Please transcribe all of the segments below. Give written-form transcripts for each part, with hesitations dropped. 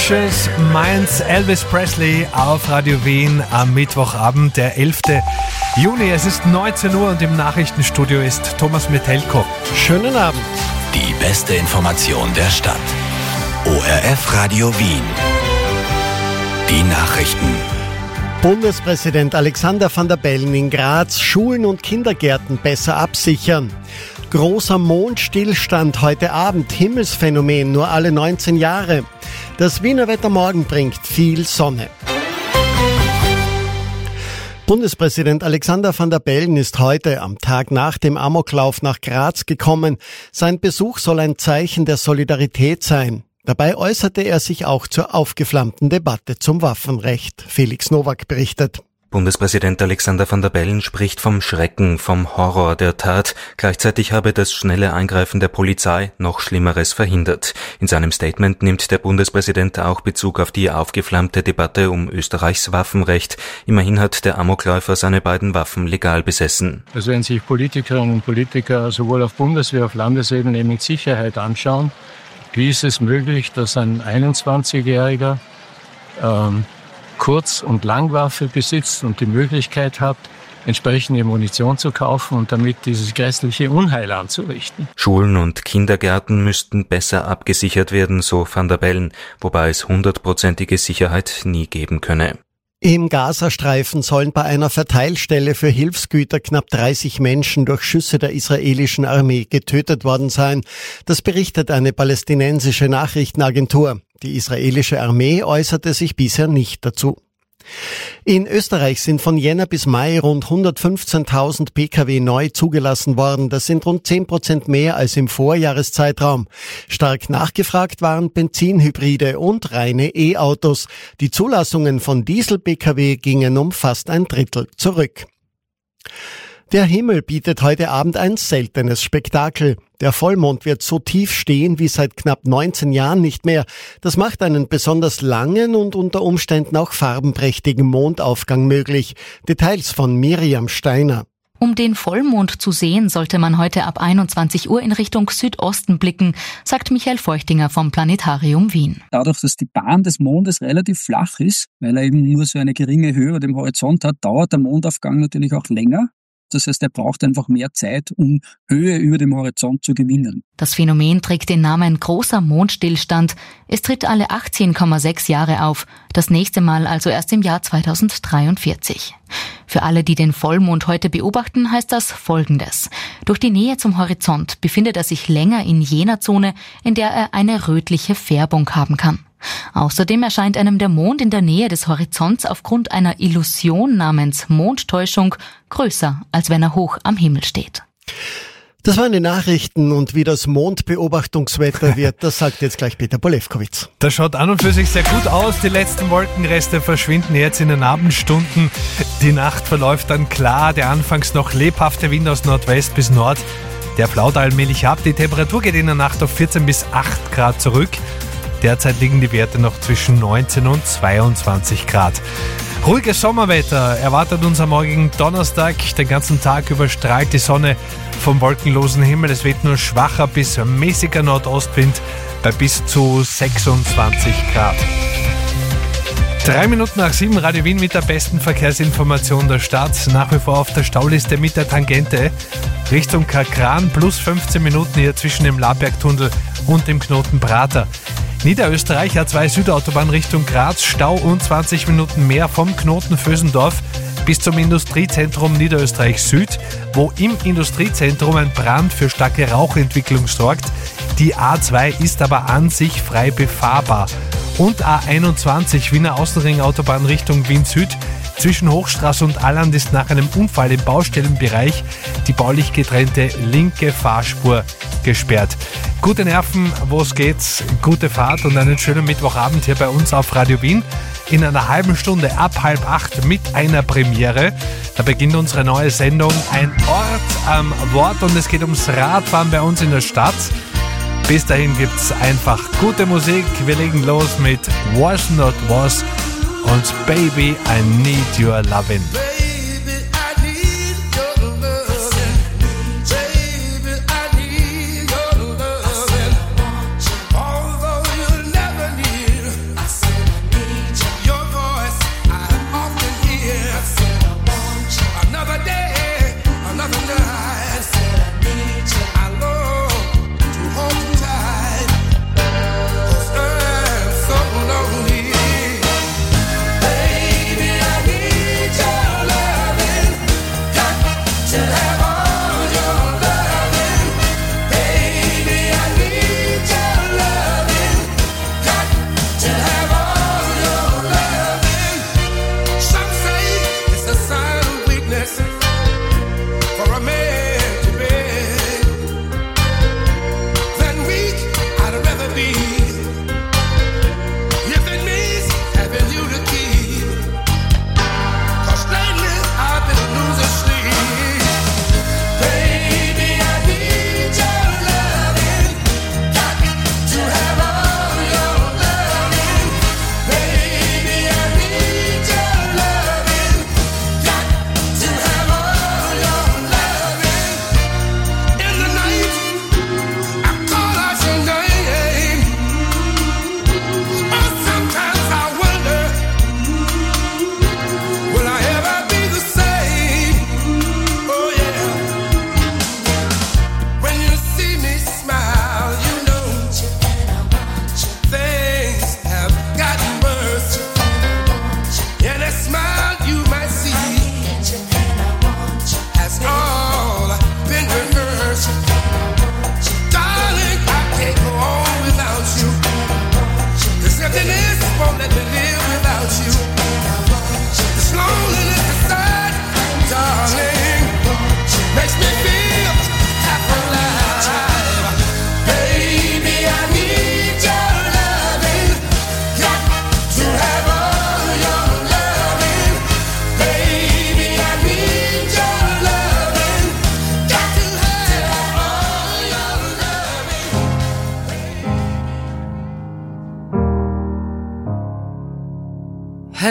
Conscious Minds, Elvis Presley auf Radio Wien am Mittwochabend, der 11. Juni. Es ist 19 Uhr und im Nachrichtenstudio ist Thomas Metelko. Schönen Abend. Die beste Information der Stadt. ORF Radio Wien. Die Nachrichten. Bundespräsident Alexander Van der Bellen in Graz: Schulen und Kindergärten besser absichern. Großer Mondstillstand heute Abend, Himmelsphänomen nur alle 19 Jahre. Das Wiener Wetter morgen bringt viel Sonne. Bundespräsident Alexander Van der Bellen ist heute, am Tag nach dem Amoklauf, nach Graz gekommen. Sein Besuch soll ein Zeichen der Solidarität sein. Dabei äußerte er sich auch zur aufgeflammten Debatte zum Waffenrecht. Felix Nowak berichtet. Bundespräsident Alexander Van der Bellen spricht vom Schrecken, vom Horror der Tat. Gleichzeitig habe das schnelle Eingreifen der Polizei noch Schlimmeres verhindert. In seinem Statement nimmt der Bundespräsident auch Bezug auf die aufgeflammte Debatte um Österreichs Waffenrecht. Immerhin hat der Amokläufer seine beiden Waffen legal besessen. Also wenn sich Politikerinnen und Politiker sowohl auf Bundes- wie auf Landesebene mit Sicherheit anschauen, wie ist es möglich, dass ein 21-Jähriger Kurz- und Langwaffe besitzt und die Möglichkeit hat, entsprechende Munition zu kaufen und damit dieses grässliche Unheil anzurichten. Schulen und Kindergärten müssten besser abgesichert werden, so Van der Bellen, wobei es 100%ige Sicherheit nie geben könne. Im Gazastreifen sollen bei einer Verteilstelle für Hilfsgüter knapp 30 Menschen durch Schüsse der israelischen Armee getötet worden sein. Das berichtet eine palästinensische Nachrichtenagentur. Die israelische Armee äußerte sich bisher nicht dazu. In Österreich sind von Jänner bis Mai rund 115.000 Pkw neu zugelassen worden. Das sind rund 10% mehr als im Vorjahreszeitraum. Stark nachgefragt waren Benzinhybride und reine E-Autos. Die Zulassungen von Diesel-Pkw gingen um fast ein Drittel zurück. Der Himmel bietet heute Abend ein seltenes Spektakel. Der Vollmond wird so tief stehen wie seit knapp 19 Jahren nicht mehr. Das macht einen besonders langen und unter Umständen auch farbenprächtigen Mondaufgang möglich. Details von Miriam Steiner. Um den Vollmond zu sehen, sollte man heute ab 21 Uhr in Richtung Südosten blicken, sagt Michael Feuchtinger vom Planetarium Wien. Dadurch, dass die Bahn des Mondes relativ flach ist, weil er eben nur so eine geringe Höhe über dem Horizont hat, dauert der Mondaufgang natürlich auch länger. Das heißt, er braucht einfach mehr Zeit, um Höhe über dem Horizont zu gewinnen. Das Phänomen trägt den Namen großer Mondstillstand. Es tritt alle 18,6 Jahre auf. Das nächste Mal also erst im Jahr 2043. Für alle, die den Vollmond heute beobachten, heißt das Folgendes. Durch die Nähe zum Horizont befindet er sich länger in jener Zone, in der er eine rötliche Färbung haben kann. Außerdem erscheint einem der Mond in der Nähe des Horizonts aufgrund einer Illusion namens Mondtäuschung größer, als wenn er hoch am Himmel steht. Das waren die Nachrichten, und wie das Mondbeobachtungswetter wird, das sagt jetzt gleich Peter Polewkowitz. Das schaut an und für sich sehr gut aus. Die letzten Wolkenreste verschwinden jetzt in den Abendstunden. Die Nacht verläuft dann klar. Der anfangs noch lebhafte Wind aus Nordwest bis Nord, der flaut allmählich ab. Die Temperatur geht in der Nacht auf 14 bis 8 Grad zurück. Derzeit liegen die Werte noch zwischen 19 und 22 Grad. Ruhiges Sommerwetter erwartet uns am morgigen Donnerstag. Den ganzen Tag über strahlt die Sonne vom wolkenlosen Himmel. Es weht nur schwacher bis mäßiger Nordostwind bei bis zu 26 Grad. 3 Minuten nach 7, Radio Wien mit der besten Verkehrsinformation der Stadt. Nach wie vor auf der Stauliste mit der Tangente Richtung Kakran, plus 15 Minuten hier zwischen dem Labergtunnel und dem Knoten Prater. Niederösterreich, A2 Südautobahn Richtung Graz, Stau und 20 Minuten mehr vom Knoten Vösendorf bis zum Industriezentrum Niederösterreich Süd, wo im Industriezentrum ein Brand für starke Rauchentwicklung sorgt. Die A2 ist aber an sich frei befahrbar. Und A21 Wiener Außenring-Autobahn Richtung Wien Süd. Zwischen Hochstraße und Alland ist nach einem Unfall im Baustellenbereich die baulich getrennte linke Fahrspur gesperrt. Gute Nerven, wo es geht, gute Fahrt und einen schönen Mittwochabend hier bei uns auf Radio Wien. In einer halben Stunde ab 7:30 mit einer Premiere. Da beginnt unsere neue Sendung Ein Ort am Wort und es geht ums Radfahren bei uns in der Stadt. Bis dahin gibt's einfach gute Musik. Wir legen los mit Was Not Was und Baby, I Need Your Lovin'.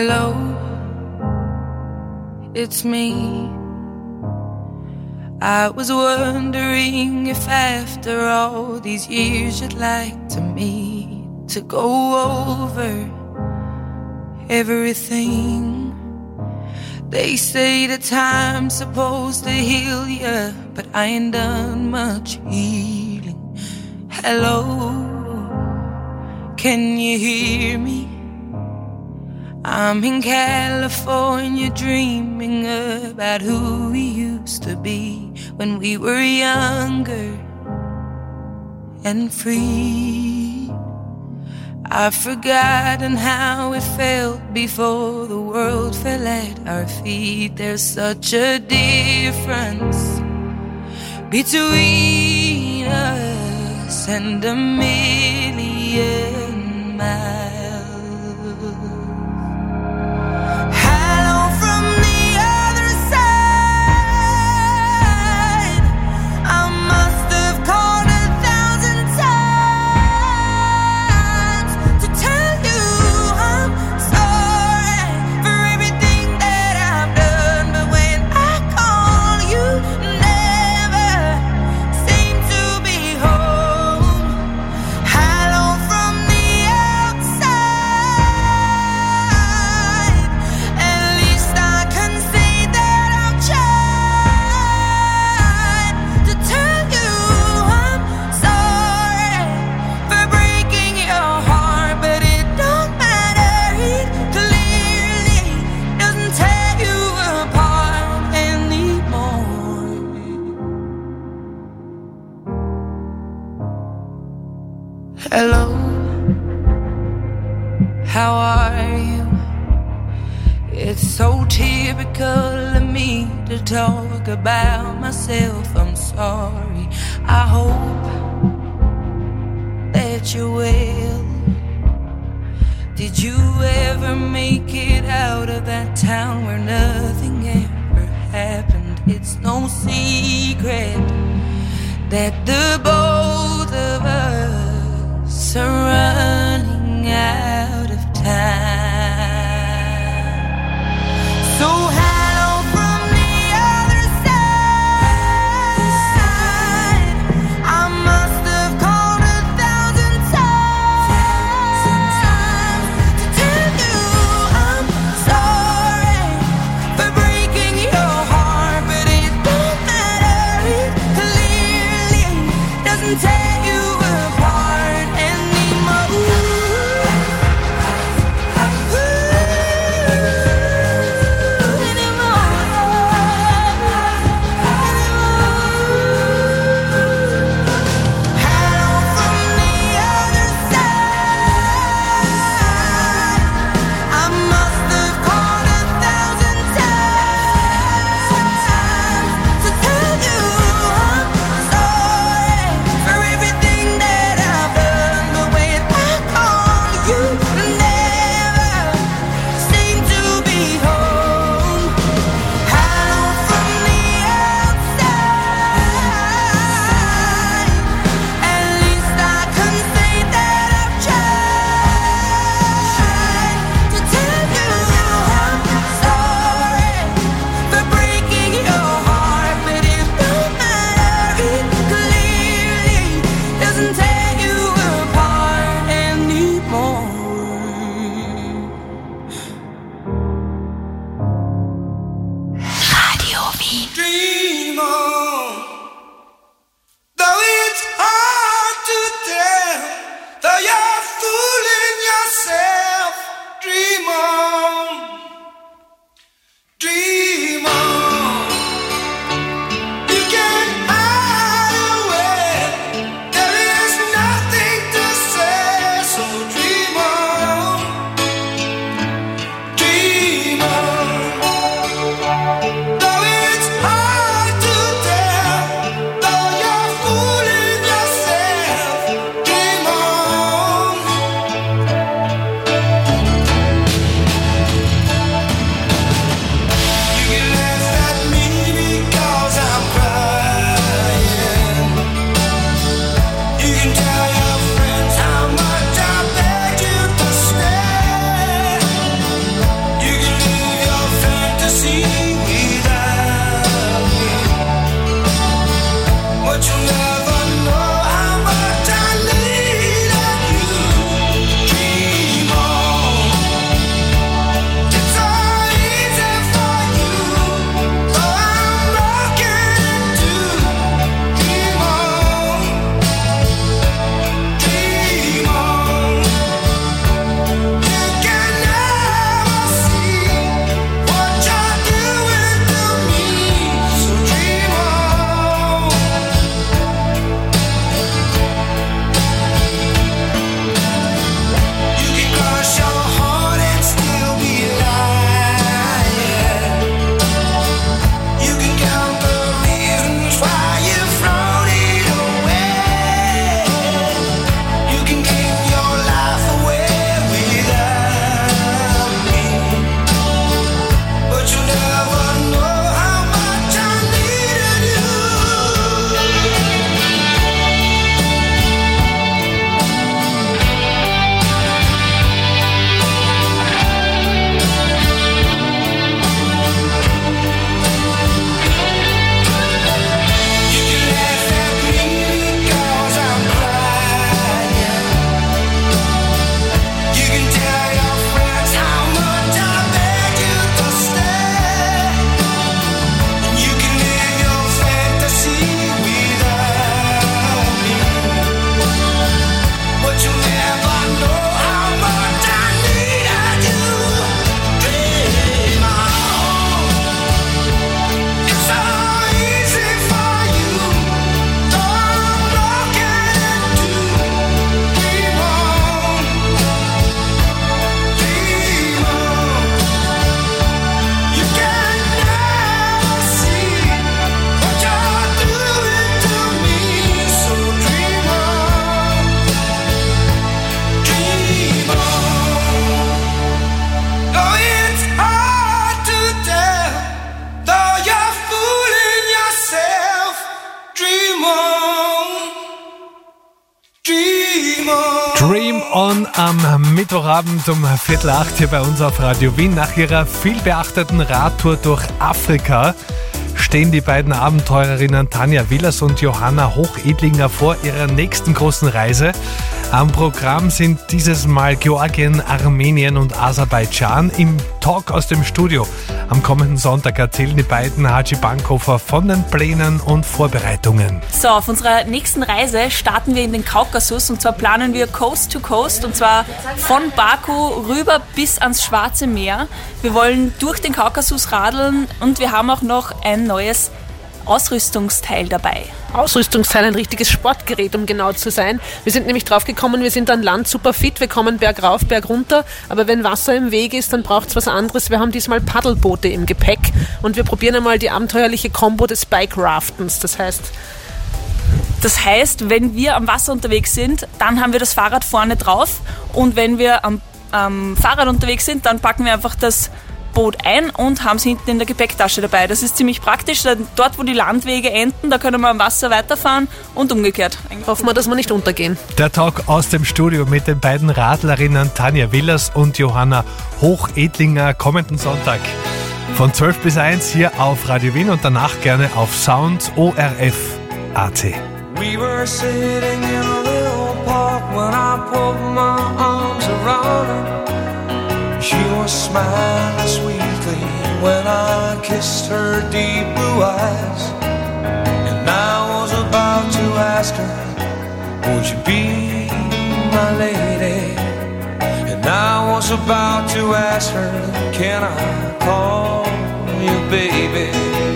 Hello, it's me. I was wondering if after all these years you'd like to meet, to go over everything. They say that time's supposed to heal ya, but I ain't done much healing. Hello, can you hear me? I'm in California dreaming about who we used to be when we were younger and free. I've forgotten how it felt before the world fell at our feet. There's such a difference between us and a million miles. Hello, how are you? It's so typical of me to talk about myself. I'm sorry. I hope that you're well. Did you ever make it out of that town where nothing ever happened? It's no secret that the both of us are running out of time. So hello from the other side. I must have called 1,000 times to tell you I'm sorry for breaking your heart, but it don't matter. It clearly doesn't On am Mittwochabend um 7:45 hier bei uns auf Radio Wien. Nach ihrer vielbeachteten Radtour durch Afrika stehen die beiden Abenteurerinnen Tanja Willers und Johanna Hochedlinger vor ihrer nächsten großen Reise. Am Programm sind dieses Mal Georgien, Armenien und Aserbaidschan. Im Talk aus dem Studio am kommenden Sonntag erzählen die beiden Haji Bankhofer von den Plänen und Vorbereitungen. So, auf unserer nächsten Reise starten wir in den Kaukasus und zwar planen wir Coast to Coast und zwar von Baku rüber bis ans Schwarze Meer. Wir wollen durch den Kaukasus radeln und wir haben auch noch ein neues Ausrüstungsteil dabei. Ausrüstungsteil, ein richtiges Sportgerät, um genau zu sein. Wir sind nämlich drauf gekommen, wir sind an Land super fit, wir kommen bergauf, bergunter, aber wenn Wasser im Weg ist, dann braucht es was anderes. Wir haben diesmal Paddelboote im Gepäck und wir probieren einmal die abenteuerliche Kombo des Bike-Raftens. Das heißt, wenn wir am Wasser unterwegs sind, dann haben wir das Fahrrad vorne drauf und wenn wir am Fahrrad unterwegs sind, dann packen wir einfach das Boot ein und haben es hinten in der Gepäcktasche dabei. Das ist ziemlich praktisch. Dort, wo die Landwege enden, da können wir am Wasser weiterfahren und umgekehrt. Hoffen wir, dass wir nicht untergehen. Der Talk aus dem Studio mit den beiden Radlerinnen Tanja Willers und Johanna Hochedlinger kommenden Sonntag von 12 bis 1 hier auf Radio Wien und danach gerne auf Sound ORF.at. We were sitting in a little park when I put my arms around her. She was smiling sweetly when I kissed her deep blue eyes. And I was about to ask her, would you be my lady? And I was about to ask her, can I call you baby?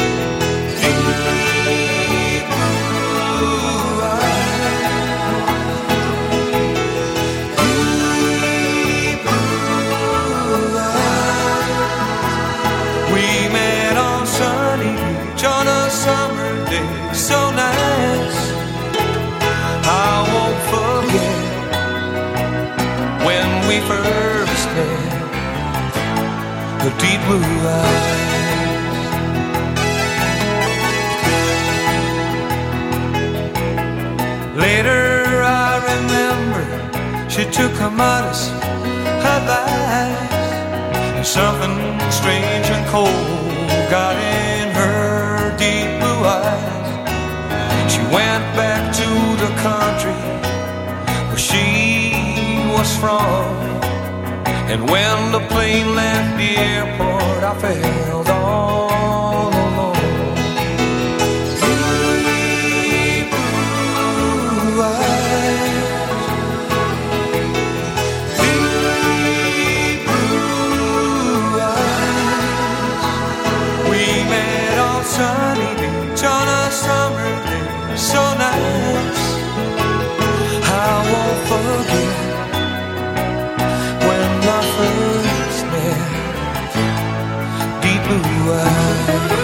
On a summer day so nice, I won't forget when we first met, the deep blue eyes. Later I remember she took her modest advice, and something strange and cold got in her deep blue eyes. She went back to the country where she was from, and when the plane left the airport I felt all alone. Deep blue eyes, deep blue eyes. We met on sunny beach on a summer day so nice, I won't forget when I first met deep blue eyes.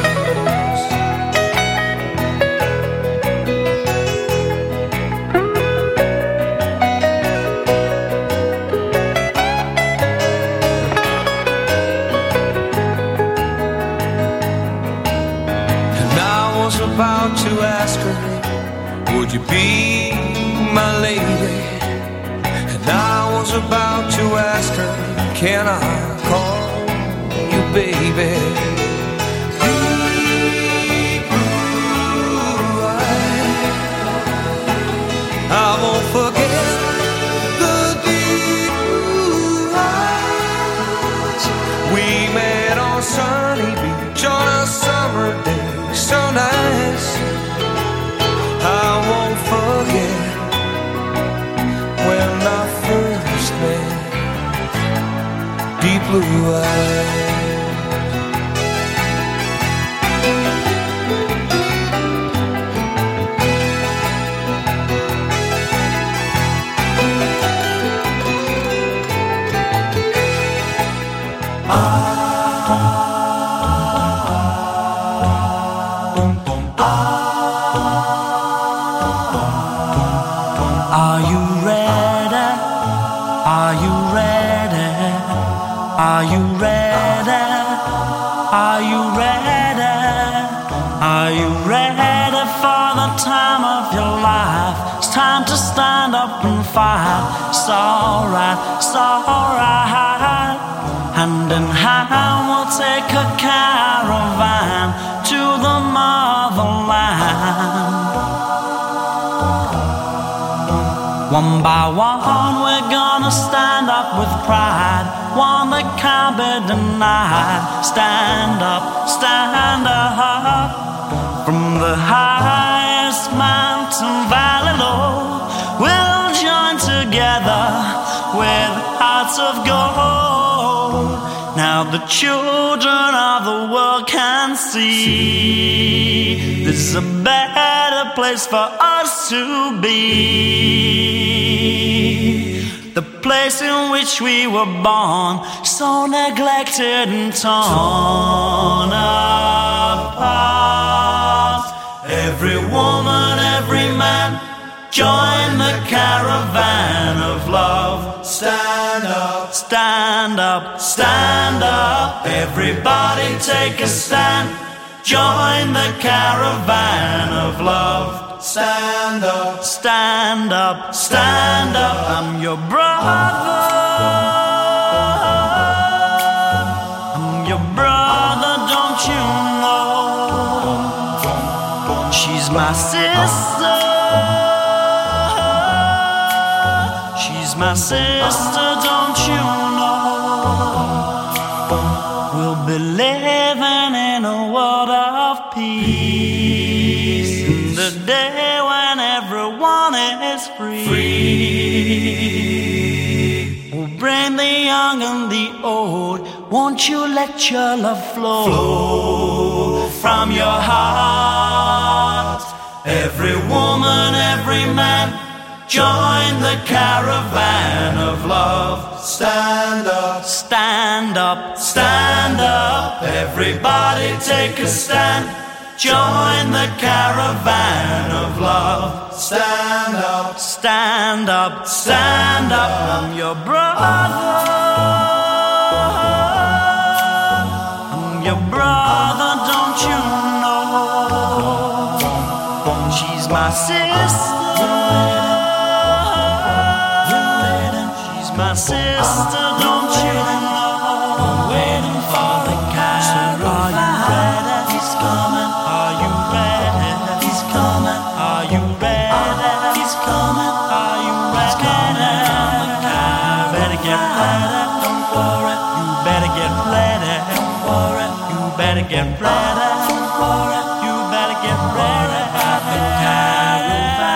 About to ask her, would you be my lady? And I was about to ask her, can I call you baby? Deep blue eyes, I won't forget the deep blue eyes. We met on sunny beach on a summer day so nice, I won't forget when I first met deep blue eyes. Are you ready? Are you ready? Are you ready for the time of your life? time to stand up and fight. It's alright, it's alright. Hand in hand we'll take a caravan to the motherland. One by one we're gonna stand up with pride, one that can't be denied. Stand up, stand up. From the highest mountain valley low, we'll join together with hearts of gold. Now the children of the world can see this is a better place for us to be. The place in which we were born, so neglected and torn apart. Every woman, every man, join the caravan of love. Stand up, stand up, stand up. Everybody take a stand. Join the caravan of love. Stand up, stand up, stand up. I'm your brother. I'm your brother, don't you know? She's my sister. She's my sister, don't you know? We'll be living in a world of peace, in the day when everyone is free. We'll bring the young and the old. Won't you let your love flow from your heart? Every woman, every man, join the caravan of love. Stand up, stand up, stand up. Everybody take a stand. Join the caravan of love. Stand up, stand up, stand up. I'm your brother. I'm your brother, don't you know? She's my sister. My sister, don't you know? Waiting for the caravan. Are you ready? He's coming. Are you ready? He's coming. Are you ready? He's coming. Are you ready? Better get ready. Don't worry. You better get ready. Don't worry. You better get ready. Don't worry. You better get ready. The caravan.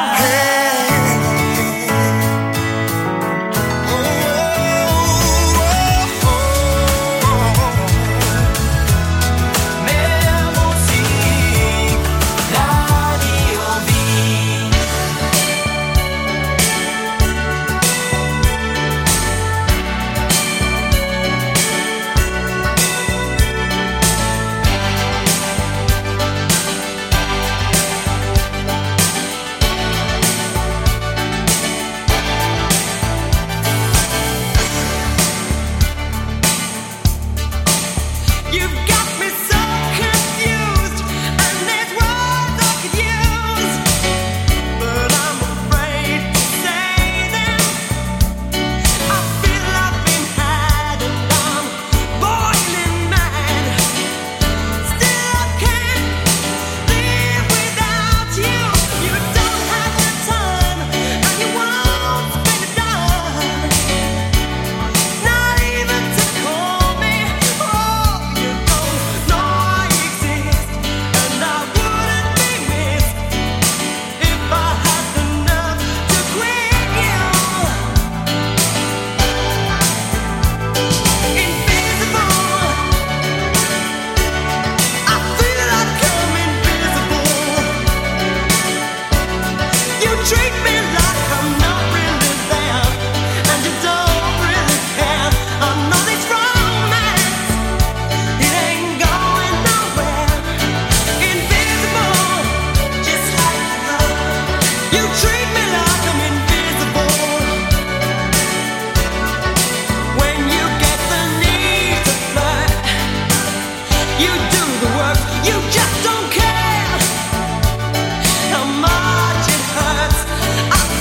You just don't care how much it hurts. I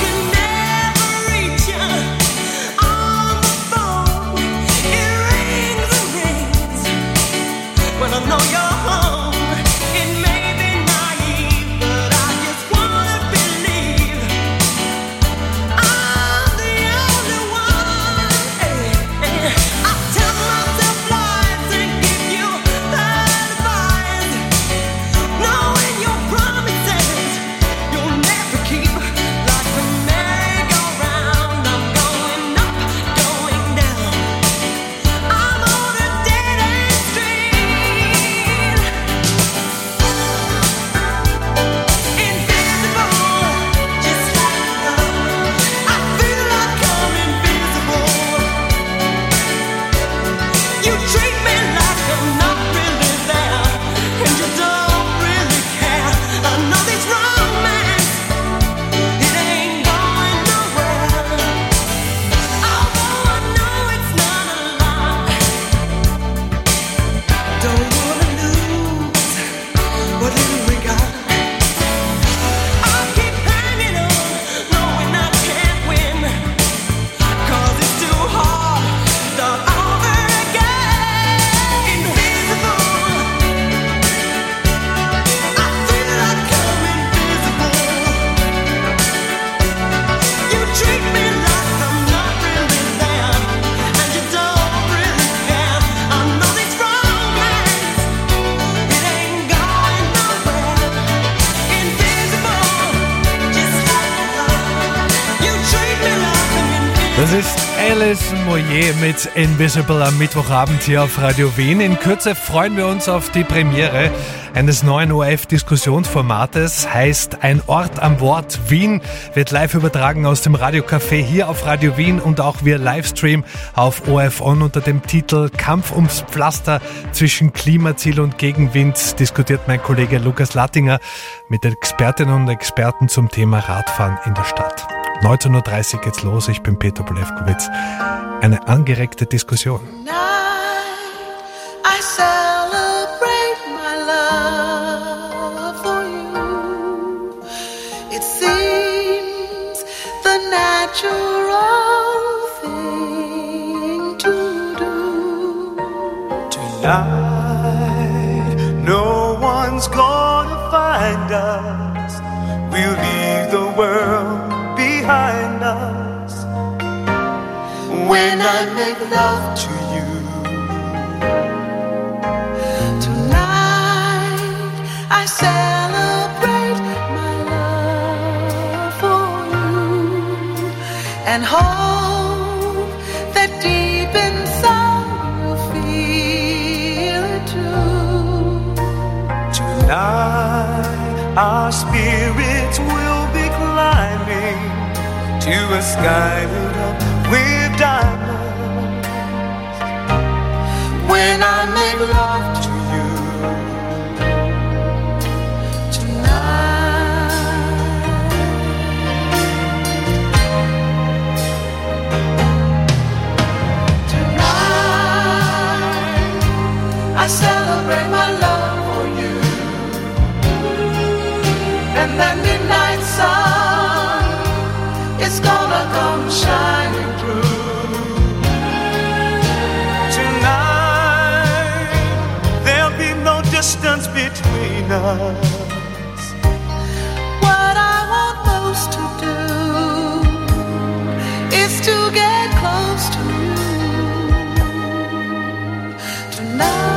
Das ist Alice Moyer mit Invisible am Mittwochabend hier auf Radio Wien. In Kürze freuen wir uns auf die Premiere eines neuen ORF-Diskussionsformates. Heißt Ein Ort am Wort Wien, wird live übertragen aus dem Radiocafé hier auf Radio Wien und auch via Livestream auf ORF On unter dem Titel Kampf ums Pflaster zwischen Klimaziel und Gegenwind diskutiert mein Kollege Lukas Lattinger mit Expertinnen und Experten zum Thema Radfahren in der Stadt. 19.30 Uhr geht's los, ich bin Peter Polewkowitz. Eine angeregte Diskussion. I celebrate my love for you. It seems the natural thing to do. Tonight, no one's gonna find us. We'll leave the world behind us. When I make love to you. I celebrate my love for you and hope that deep inside you'll feel it too. Tonight our spirits will be climbing to a sky lit up with diamonds. When I make love to you. I celebrate my love for you, and that midnight sun is gonna come shining through. Tonight there'll be no distance between us. What I want most to do is to get close to you tonight.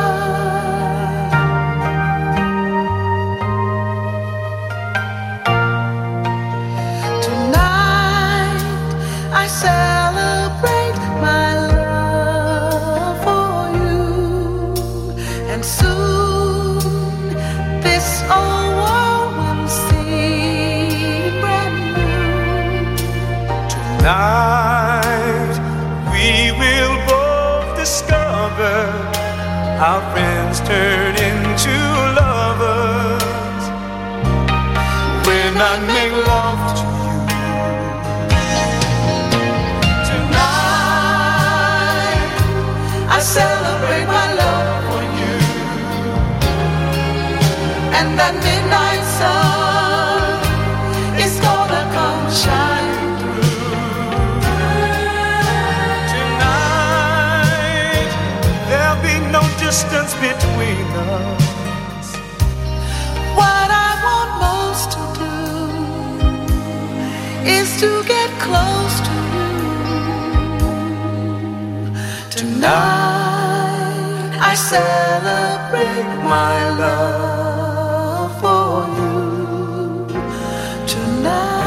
Celebrate my love for you, and soon this old world will seem brand new. Tonight we will both discover our friends turn into lovers. When I make love to you. I celebrate my love for you, and that midnight sun is gonna come shining through. Tonight there'll be no distance between us. What I want most to do is to get close to you tonight. I celebrate my love for you tonight.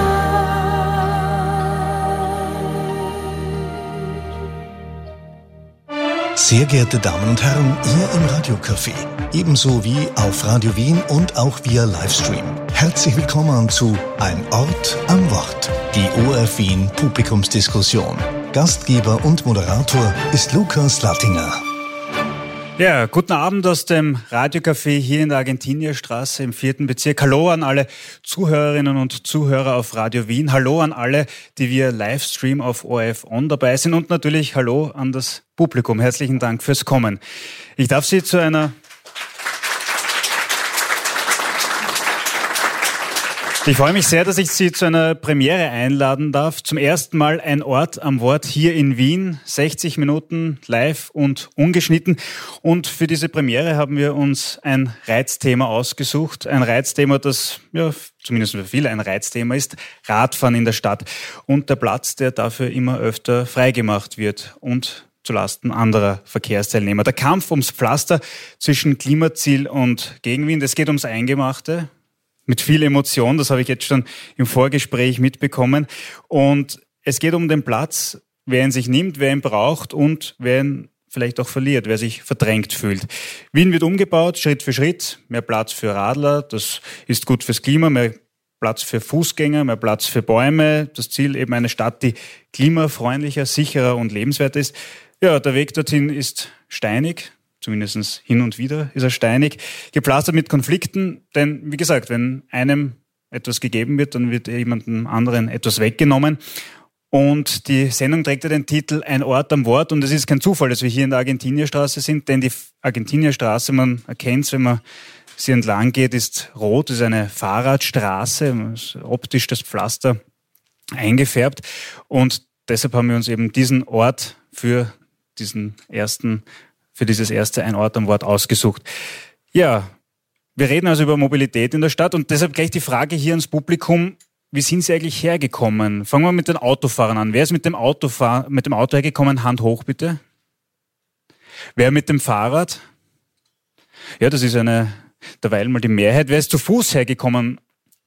Sehr geehrte Damen und Herren, hier im Radiocafé, ebenso wie auf Radio Wien und auch via Livestream. Herzlich willkommen zu Ein Ort am Wort, die ORF Wien Publikumsdiskussion. Gastgeber und Moderator ist Lukas Lattinger. Ja, guten Abend aus dem Radiocafé hier in der Argentinierstraße im 4. Bezirk. Hallo an alle Zuhörerinnen und Zuhörer auf Radio Wien. Hallo an alle, die via Livestream auf ORF On dabei sind. Und natürlich hallo an das Publikum. Herzlichen Dank fürs Kommen. Ich darf Sie zu einer... Ich freue mich sehr, dass ich Sie zu einer Premiere einladen darf. Zum ersten Mal Ein Ort am Wort hier in Wien. 60 Minuten live und ungeschnitten. Und für diese Premiere haben wir uns ein Reizthema ausgesucht. Ein Reizthema, das ja zumindest für viele ein Reizthema ist. Radfahren in der Stadt. Und der Platz, der dafür immer öfter freigemacht wird. Und zulasten anderer Verkehrsteilnehmer. Der Kampf ums Pflaster zwischen Klimaziel und Gegenwind. Es geht ums Eingemachte. Mit viel Emotion, das habe ich jetzt schon im Vorgespräch mitbekommen. Und es geht um den Platz, wer ihn sich nimmt, wer ihn braucht und wer ihn vielleicht auch verliert, wer sich verdrängt fühlt. Wien wird umgebaut, Schritt für Schritt, mehr Platz für Radler, das ist gut fürs Klima, mehr Platz für Fußgänger, mehr Platz für Bäume. Das Ziel eben eine Stadt, die klimafreundlicher, sicherer und lebenswert ist. Ja, der Weg dorthin ist steinig, zumindest hin und wieder ist er steinig, gepflastert mit Konflikten, denn wie gesagt, wenn einem etwas gegeben wird, dann wird jemandem anderen etwas weggenommen. Und die Sendung trägt ja den Titel Ein Ort am Wort und es ist kein Zufall, dass wir hier in der Argentinierstraße sind, denn die Argentinierstraße, man erkennt es, wenn man sie entlang geht, ist rot, ist eine Fahrradstraße, optisch das Pflaster eingefärbt und deshalb haben wir uns eben diesen Ort für dieses erste Ein Ort am Wort ausgesucht. Ja, wir reden also über Mobilität in der Stadt und deshalb gleich die Frage hier ans Publikum, wie sind Sie eigentlich hergekommen? Fangen wir mit den Autofahrern an. Wer ist mit dem Auto hergekommen? Hand hoch bitte. Wer mit dem Fahrrad? Ja, das ist derweil mal die Mehrheit. Wer ist zu Fuß hergekommen?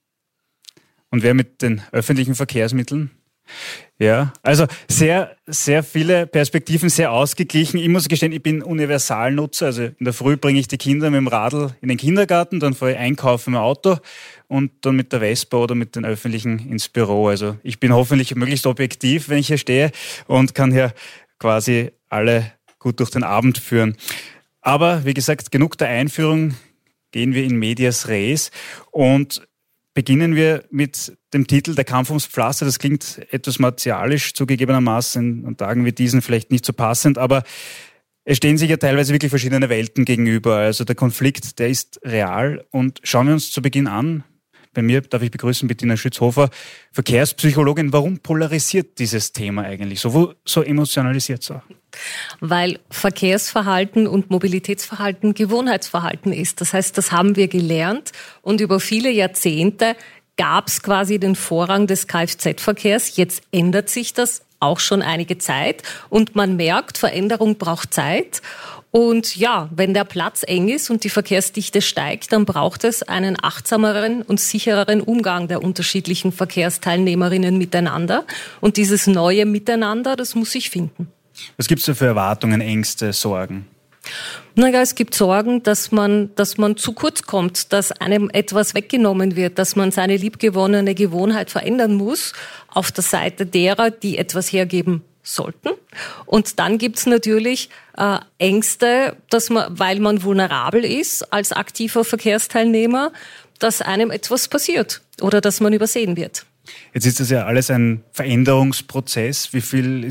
Und wer mit den öffentlichen Verkehrsmitteln? Ja, also sehr, sehr viele Perspektiven, sehr ausgeglichen. Ich muss gestehen, ich bin Universalnutzer. Also in der Früh bringe ich die Kinder mit dem Radl in den Kindergarten, dann fahre ich einkaufen mit dem Auto und dann mit der Vespa oder mit den Öffentlichen ins Büro. Also ich bin hoffentlich möglichst objektiv, wenn ich hier stehe und kann hier quasi alle gut durch den Abend führen. Aber wie gesagt, genug der Einführung, gehen wir in medias res und beginnen wir mit dem Titel Der Kampf ums Pflaster. Das klingt etwas martialisch zugegebenermaßen an Tagen wie diesen vielleicht nicht so passend, aber es stehen sich ja teilweise wirklich verschiedene Welten gegenüber. Also der Konflikt, der ist real und schauen wir uns zu Beginn an. Bei mir darf ich begrüßen Bettina Schützhofer, Verkehrspsychologin. Warum polarisiert dieses Thema eigentlich so emotionalisiert so? Weil Verkehrsverhalten und Mobilitätsverhalten Gewohnheitsverhalten ist. Das heißt, das haben wir gelernt und über viele Jahrzehnte gab es quasi den Vorrang des Kfz-Verkehrs. Jetzt ändert sich das auch schon einige Zeit und man merkt, Veränderung braucht Zeit. Und ja, wenn der Platz eng ist und die Verkehrsdichte steigt, dann braucht es einen achtsameren und sichereren Umgang der unterschiedlichen Verkehrsteilnehmerinnen miteinander. Und dieses neue Miteinander, das muss sich finden. Was gibt es da für Erwartungen, Ängste, Sorgen? Naja, es gibt Sorgen, dass man zu kurz kommt, dass einem etwas weggenommen wird, dass man seine liebgewonnene Gewohnheit verändern muss auf der Seite derer, die etwas hergeben sollten. Und dann gibt's natürlich Ängste, weil man vulnerabel ist als aktiver Verkehrsteilnehmer, dass einem etwas passiert oder dass man übersehen wird. Jetzt ist das ja alles ein Veränderungsprozess. Wie viel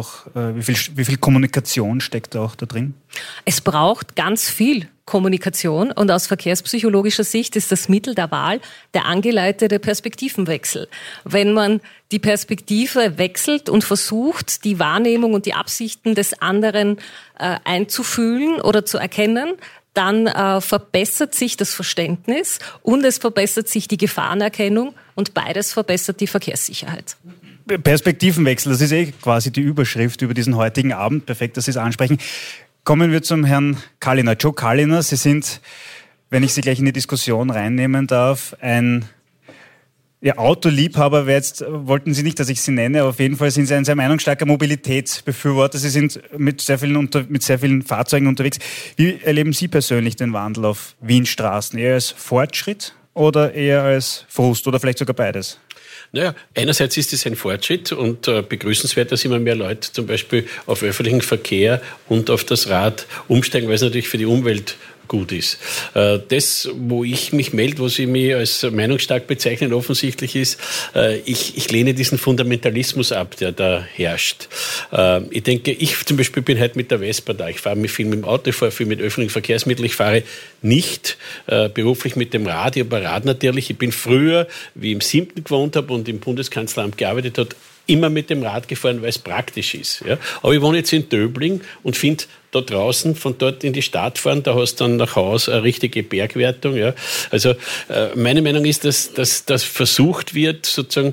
Kommunikation steckt da auch da drin? Es braucht ganz viel Kommunikation und aus verkehrspsychologischer Sicht ist das Mittel der Wahl der angeleitete Perspektivenwechsel. Wenn man die Perspektive wechselt und versucht, die Wahrnehmung und die Absichten des anderen einzufühlen oder zu erkennen, dann verbessert sich das Verständnis und es verbessert sich die Gefahrenerkennung und beides verbessert die Verkehrssicherheit. Perspektivenwechsel, das ist quasi die Überschrift über diesen heutigen Abend. Perfekt, dass Sie es ansprechen. Kommen wir zum Herrn Kalliner. Joe Kalliner, Sie sind, wenn ich Sie gleich in die Diskussion reinnehmen darf, ein Autoliebhaber. Wollten Sie nicht, dass ich Sie nenne, aber auf jeden Fall sind Sie ein sehr meinungsstarker Mobilitätsbefürworter. Sie sind mit sehr vielen Fahrzeugen unterwegs. Wie erleben Sie persönlich den Wandel auf Wien-Straßen? Eher als Fortschritt oder eher als Frust oder vielleicht sogar beides? Naja, einerseits ist es ein Fortschritt und begrüßenswert, dass immer mehr Leute zum Beispiel auf öffentlichen Verkehr und auf das Rad umsteigen, weil es natürlich für die Umwelt gut ist. Das, wo ich mich melde, wo Sie mich als meinungsstark bezeichnen, offensichtlich ist, ich lehne diesen Fundamentalismus ab, der da herrscht. Ich denke, ich zum Beispiel bin heute mit der Vespa da. Ich fahre viel mit dem Auto, ich fahre viel mit öffentlichen Verkehrsmitteln. Ich fahre nicht beruflich mit dem Rad. Ich habe ein Rad natürlich. Ich bin früher, wie ich im 7. gewohnt habe und im Bundeskanzleramt gearbeitet habe, immer mit dem Rad gefahren, weil es praktisch ist. Ja. Aber ich wohne jetzt in Döbling und finde da draußen, von dort in die Stadt fahren, da hast du dann nach Hause eine richtige Bergwertung. Ja. Also meine Meinung ist, dass versucht wird, sozusagen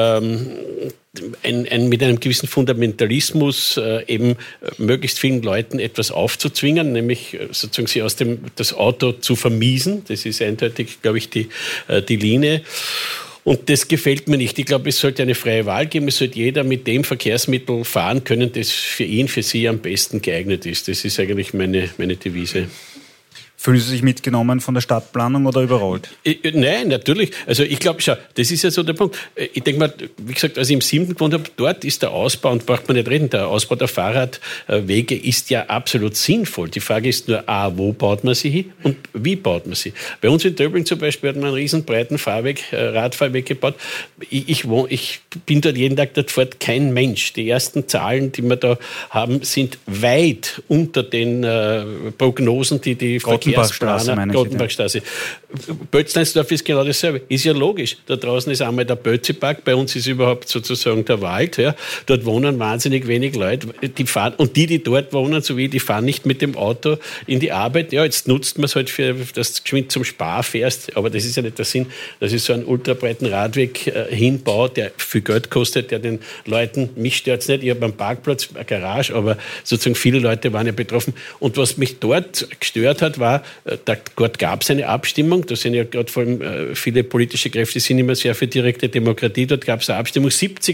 mit einem gewissen Fundamentalismus eben möglichst vielen Leuten etwas aufzuzwingen, nämlich sozusagen sie das Auto zu vermiesen. Das ist eindeutig, glaube ich, die Linie. Und das gefällt mir nicht. Ich glaube, es sollte eine freie Wahl geben. Es sollte jeder mit dem Verkehrsmittel fahren können, das für ihn, für sie am besten geeignet ist. Das ist eigentlich meine Devise. Fühlen Sie sich mitgenommen von der Stadtplanung oder überrollt? Nein, natürlich. Also ich glaube, schau, das ist ja so der Punkt. Ich denke mal, wie gesagt, als ich im 7. gewohnt habe, dort ist der Ausbau, und braucht man nicht reden, der Ausbau der Fahrradwege ist ja absolut sinnvoll. Die Frage ist nur, wo baut man sie hin und wie baut man sie? Bei uns in Döbling zum Beispiel hat man einen riesen breiten Radfahrweg gebaut. Ich bin dort jeden Tag, dort fährt kein Mensch. Die ersten Zahlen, die wir da haben, sind weit unter den Prognosen, die Gottenbachstraße. Bötzleinsdorf ist genau dasselbe. Ist ja logisch. Da draußen ist einmal der Bötzipark, bei uns ist überhaupt sozusagen der Wald. Ja. Dort wohnen wahnsinnig wenig Leute. Die fahren, und die dort wohnen, so wie die fahren nicht mit dem Auto in die Arbeit. Ja, jetzt nutzt man es halt für, dass du geschwind zum Spar fährst. Aber das ist ja nicht der Sinn. Das ist so ein ultrabreiten Radweg hinbau, der viel Geld kostet, der den Leuten, mich stört es nicht, ich habe einen Parkplatz, eine Garage, aber sozusagen viele Leute waren ja betroffen. Und was mich dort gestört hat, war, dort gab es eine Abstimmung, da sind ja gerade vor allem viele politische Kräfte, sind immer sehr für direkte Demokratie, dort gab es eine Abstimmung,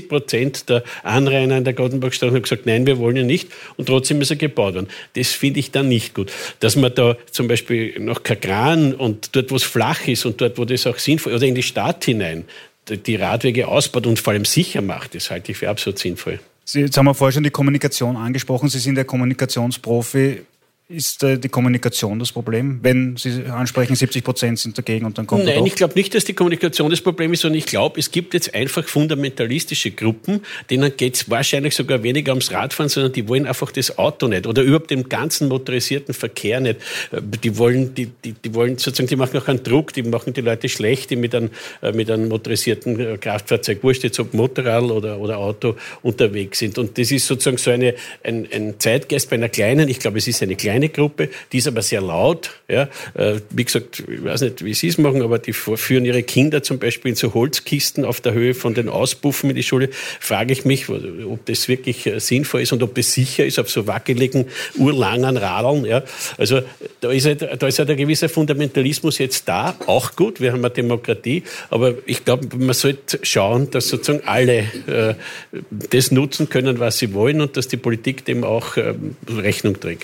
70% der Anrainer in der Gottenbachstraße haben gesagt, nein, wir wollen ja nicht, und trotzdem ist er gebaut worden. Das finde ich dann nicht gut. Dass man da zum Beispiel nach Kagran und dort, wo es flach ist und dort, wo das auch sinnvoll ist, oder in die Stadt hinein, die Radwege ausbaut und vor allem sicher macht, das halte ich für absolut sinnvoll. Jetzt haben wir vorher schon die Kommunikation angesprochen, Sie sind der Kommunikationsprofi. Ist die Kommunikation das Problem, wenn Sie ansprechen, 70% sind dagegen und dann kommt Nein, ich glaube nicht, dass die Kommunikation das Problem ist, sondern ich glaube, es gibt jetzt einfach fundamentalistische Gruppen, denen geht es wahrscheinlich sogar weniger ums Radfahren, sondern die wollen einfach das Auto nicht oder überhaupt den ganzen motorisierten Verkehr nicht. Die wollen sozusagen, die machen auch einen Druck, die machen die Leute schlecht, die mit einem motorisierten Kraftfahrzeug, wurscht jetzt ob Motorrad oder Auto, unterwegs sind. Und das ist sozusagen so ein Zeitgeist bei einer kleinen, ich glaube, es ist eine kleine Gruppe, die ist aber sehr laut. Ja. Wie gesagt, ich weiß nicht, wie Sie es machen, aber die führen ihre Kinder zum Beispiel in so Holzkisten auf der Höhe von den Auspuffen in die Schule. Frage ich mich, ob das wirklich sinnvoll ist und ob das sicher ist auf so wackeligen, urlangen Radeln. Ja. Also da ist halt ein gewisser Fundamentalismus jetzt da, auch gut, wir haben eine Demokratie, aber ich glaube, man sollte schauen, dass sozusagen alle das nutzen können, was sie wollen und dass die Politik dem auch Rechnung trägt.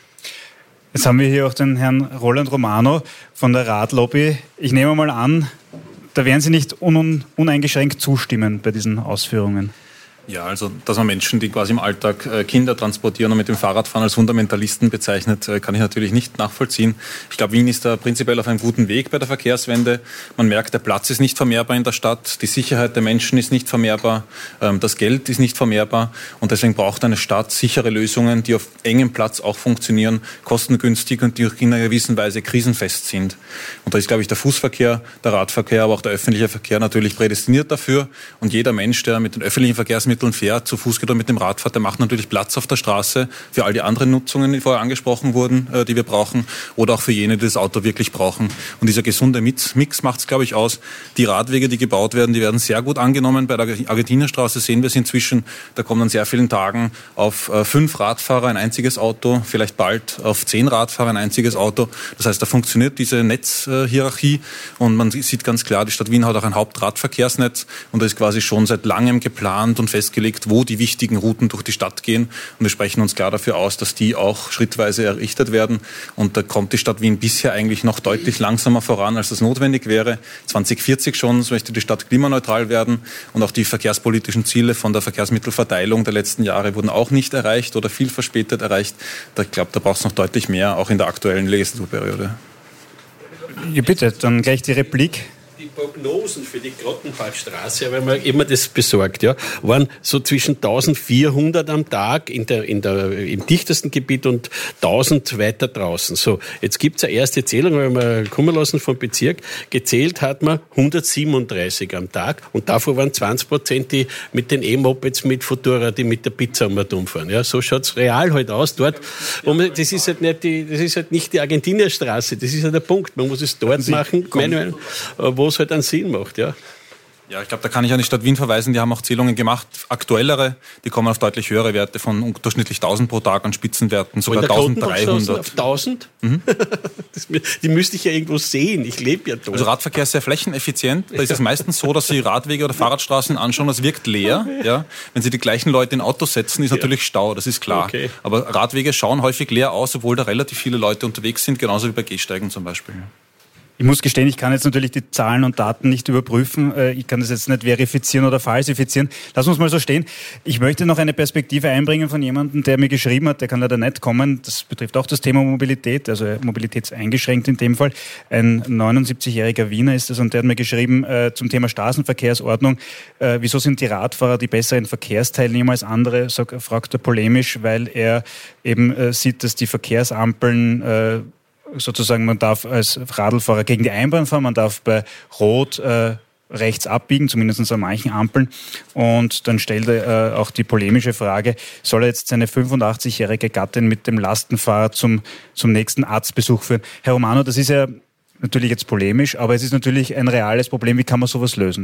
Jetzt haben wir hier auch den Herrn Roland Romano von der Radlobby. Ich nehme mal an, da werden Sie nicht uneingeschränkt zustimmen bei diesen Ausführungen. Ja, also dass man Menschen, die quasi im Alltag Kinder transportieren und mit dem Fahrradfahren als Fundamentalisten bezeichnet, kann ich natürlich nicht nachvollziehen. Ich glaube, Wien ist da prinzipiell auf einem guten Weg bei der Verkehrswende. Man merkt, der Platz ist nicht vermehrbar in der Stadt, die Sicherheit der Menschen ist nicht vermehrbar, das Geld ist nicht vermehrbar und deswegen braucht eine Stadt sichere Lösungen, die auf engem Platz auch funktionieren, kostengünstig und die in einer gewissen Weise krisenfest sind. Und da ist, glaube ich, der Fußverkehr, der Radverkehr, aber auch der öffentliche Verkehr natürlich prädestiniert dafür und jeder Mensch, der mit den öffentlichen Verkehrsmitteln fährt, zu Fuß geht oder mit dem Rad fährt, der macht natürlich Platz auf der Straße für all die anderen Nutzungen, die vorher angesprochen wurden, die wir brauchen, oder auch für jene, die das Auto wirklich brauchen. Und dieser gesunde Mix macht es, glaube ich, aus. Die Radwege, die gebaut werden, die werden sehr gut angenommen. Bei der Argentinerstraße sehen wir es inzwischen, da kommen an sehr vielen Tagen auf 5 Radfahrer ein einziges Auto, vielleicht bald auf 10 Radfahrer ein einziges Auto. Das heißt, da funktioniert diese Netzhierarchie und man sieht ganz klar, die Stadt Wien hat auch ein Hauptradverkehrsnetz und da ist quasi schon seit langem geplant und festgelegt, wo die wichtigen Routen durch die Stadt gehen. Und wir sprechen uns klar dafür aus, dass die auch schrittweise errichtet werden. Und da kommt die Stadt Wien bisher eigentlich noch deutlich langsamer voran, als das notwendig wäre. 2040 schon möchte die Stadt klimaneutral werden. Und auch die verkehrspolitischen Ziele von der Verkehrsmittelverteilung der letzten Jahre wurden auch nicht erreicht oder viel verspätet erreicht. Ich glaube, da braucht es noch deutlich mehr, auch in der aktuellen Legislaturperiode. Ja, bitte, dann gleich die Replik. Die Prognosen für die Grottenbachstraße, weil man immer das besorgt, ja, waren so zwischen 1400 am Tag im dichtesten Gebiet und 1000 weiter draußen. So, jetzt gibt's eine erste Zählung, weil wir kommen lassen vom Bezirk. Gezählt hat man 137 am Tag und davor waren 20%, die mit den E-Mopeds mit Futura, die mit der Pizza umfahren. Ja, so schaut's real halt aus dort. Und das ist halt nicht die Argentinerstraße, das ist ja der Punkt. Man muss es dort machen, wo es halt einen Sinn macht, ja. Ja, ich glaube, da kann ich an die Stadt Wien verweisen. Die haben auch Zählungen gemacht, aktuellere, die kommen auf deutlich höhere Werte von durchschnittlich 1000 pro Tag an Spitzenwerten, sogar 1300. Auf 1000? Mhm. Die müsste ich ja irgendwo sehen. Ich lebe ja dort. Also Radverkehr ist sehr flächeneffizient. Da ist es meistens so, dass Sie Radwege oder Fahrradstraßen anschauen, das wirkt leer. Ja. Wenn Sie die gleichen Leute in Autos setzen, ist natürlich Stau, das ist klar. Okay. Aber Radwege schauen häufig leer aus, obwohl da relativ viele Leute unterwegs sind, genauso wie bei Gehsteigen zum Beispiel. Ich muss gestehen, ich kann jetzt natürlich die Zahlen und Daten nicht überprüfen. Ich kann das jetzt nicht verifizieren oder falsifizieren. Lass uns mal so stehen. Ich möchte noch eine Perspektive einbringen von jemandem, der mir geschrieben hat, der kann leider nicht kommen. Das betrifft auch das Thema Mobilität, also mobilitätseingeschränkt in dem Fall. Ein 79-jähriger Wiener ist das und der hat mir geschrieben zum Thema Straßenverkehrsordnung. Wieso sind die Radfahrer die besseren Verkehrsteilnehmer als andere? Fragt er polemisch, weil er eben sieht, dass die Verkehrsampeln sozusagen, man darf als Radlfahrer gegen die Einbahn fahren, man darf bei Rot rechts abbiegen, zumindest an manchen Ampeln. Und dann stellt er auch die polemische Frage, soll er jetzt seine 85-jährige Gattin mit dem Lastenfahrrad zum nächsten Arztbesuch führen? Herr Romano, das ist ja natürlich jetzt polemisch, aber es ist natürlich ein reales Problem. Wie kann man sowas lösen?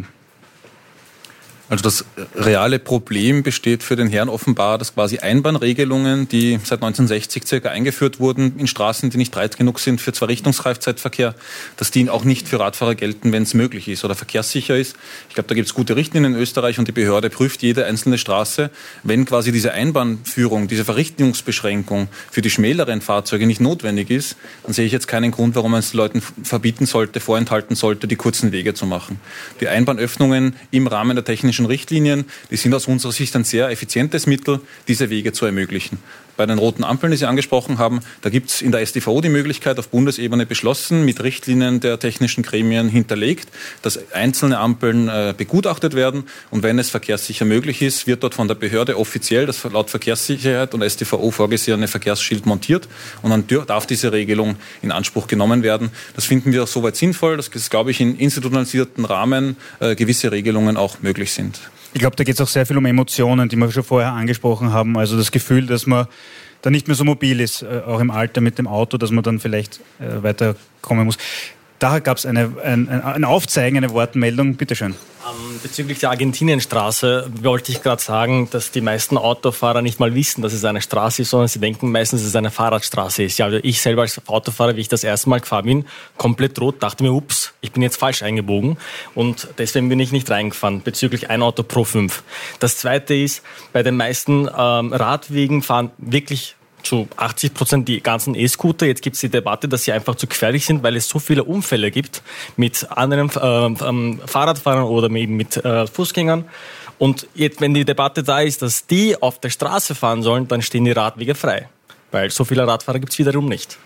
Also das reale Problem besteht für den Herrn offenbar, dass quasi Einbahnregelungen, die seit 1960 circa eingeführt wurden in Straßen, die nicht breit genug sind für Zwei-Richtungsreifzeitverkehr, dass die auch nicht für Radfahrer gelten, wenn es möglich ist oder verkehrssicher ist. Ich glaube, da gibt es gute Richtlinien in Österreich und die Behörde prüft jede einzelne Straße. Wenn quasi diese Einbahnführung, diese Verrichtungsbeschränkung für die schmäleren Fahrzeuge nicht notwendig ist, dann sehe ich jetzt keinen Grund, warum man es Leuten verbieten sollte, vorenthalten sollte, die kurzen Wege zu machen. Die Einbahnöffnungen im Rahmen der technischen Richtlinien, die sind aus unserer Sicht ein sehr effizientes Mittel, diese Wege zu ermöglichen. Bei den roten Ampeln, die Sie angesprochen haben, da gibt es in der StVO die Möglichkeit, auf Bundesebene beschlossen, mit Richtlinien der technischen Gremien hinterlegt, dass einzelne Ampeln begutachtet werden und wenn es verkehrssicher möglich ist, wird dort von der Behörde offiziell das laut Verkehrssicherheit und StVO vorgesehene Verkehrsschild montiert und dann darf diese Regelung in Anspruch genommen werden. Das finden wir auch soweit sinnvoll, dass, glaube ich, in institutionalisierten Rahmen gewisse Regelungen auch möglich sind. Ich glaube, da geht es auch sehr viel um Emotionen, die wir schon vorher angesprochen haben. Also das Gefühl, dass man da nicht mehr so mobil ist, auch im Alter mit dem Auto, dass man dann vielleicht weiterkommen muss. Da gab es ein Aufzeigen, eine Wortmeldung. Bitte schön. Bezüglich der Argentinienstraße wollte ich gerade sagen, dass die meisten Autofahrer nicht mal wissen, dass es eine Straße ist, sondern sie denken meistens, dass es eine Fahrradstraße ist. Ja, also ich selber als Autofahrer, wie ich das erste Mal gefahren bin, komplett rot, dachte mir, ups, ich bin jetzt falsch eingebogen und deswegen bin ich nicht reingefahren, bezüglich ein Auto pro 5. Das Zweite ist, bei den meisten Radwegen fahren wirklich zu 80% die ganzen E-Scooter. Jetzt gibt es die Debatte, dass sie einfach zu gefährlich sind, weil es so viele Unfälle gibt mit anderen Fahrradfahrern oder mit Fußgängern. Und jetzt, wenn die Debatte da ist, dass die auf der Straße fahren sollen, dann stehen die Radwege frei. Weil so viele Radfahrer gibt es wiederum nicht.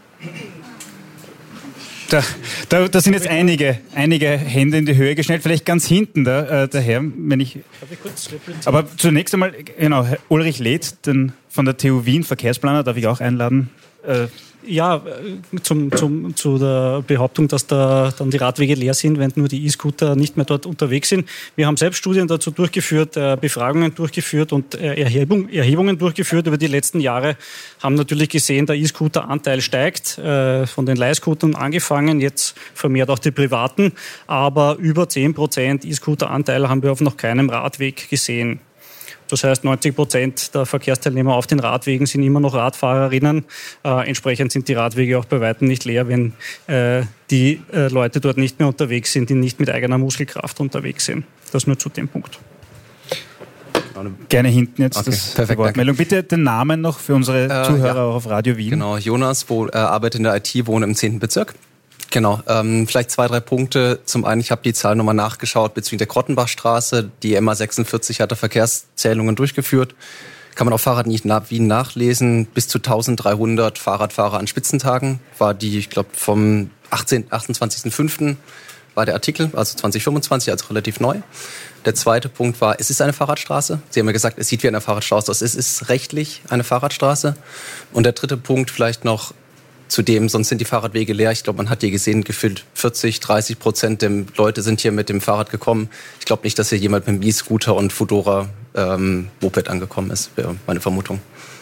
Da sind jetzt einige Hände in die Höhe geschnellt, vielleicht ganz hinten der Herr, wenn ich... Aber zunächst einmal, genau, Ulrich Leth, von der TU Wien, Verkehrsplaner, darf ich auch einladen? Ja, zu der Behauptung, dass da dann die Radwege leer sind, wenn nur die E-Scooter nicht mehr dort unterwegs sind. Wir haben selbst Studien dazu durchgeführt, Befragungen durchgeführt und Erhebungen durchgeführt über die letzten Jahre. Haben natürlich gesehen, der E-Scooter-Anteil steigt, von den Leihscootern angefangen, jetzt vermehrt auch die privaten. Aber über 10% E-Scooter-Anteil haben wir auf noch keinem Radweg gesehen. Das heißt, 90% der Verkehrsteilnehmer auf den Radwegen sind immer noch Radfahrerinnen. Entsprechend sind die Radwege auch bei weitem nicht leer, wenn die Leute dort nicht mehr unterwegs sind, die nicht mit eigener Muskelkraft unterwegs sind. Das nur zu dem Punkt. Gerne hinten jetzt die Wortmeldung. Bitte den Namen noch für unsere Zuhörer auch auf Radio Wien. Genau, Jonas arbeitet in der IT, wohnt im 10. Bezirk. Genau, vielleicht 2, 3 Punkte. Zum einen, ich habe die Zahl nochmal nachgeschaut bezüglich der Grottenbachstraße. Die MA46 hatte Verkehrszählungen durchgeführt. Kann man auf Fahrrad nicht Wien nachlesen. Bis zu 1300 Fahrradfahrer an Spitzentagen war die, ich glaube, vom 28.05. war der Artikel, also 2025, also relativ neu. Der zweite Punkt war, es ist eine Fahrradstraße. Sie haben ja gesagt, es sieht wie eine Fahrradstraße aus. Es ist rechtlich eine Fahrradstraße. Und der dritte Punkt vielleicht noch, zudem, sonst sind die Fahrradwege leer. Ich glaube, man hat hier gesehen, gefühlt 40-30% der Leute sind hier mit dem Fahrrad gekommen. Ich glaube nicht, dass hier jemand mit dem E-Scooter und Foodora Moped angekommen ist, wäre meine Vermutung.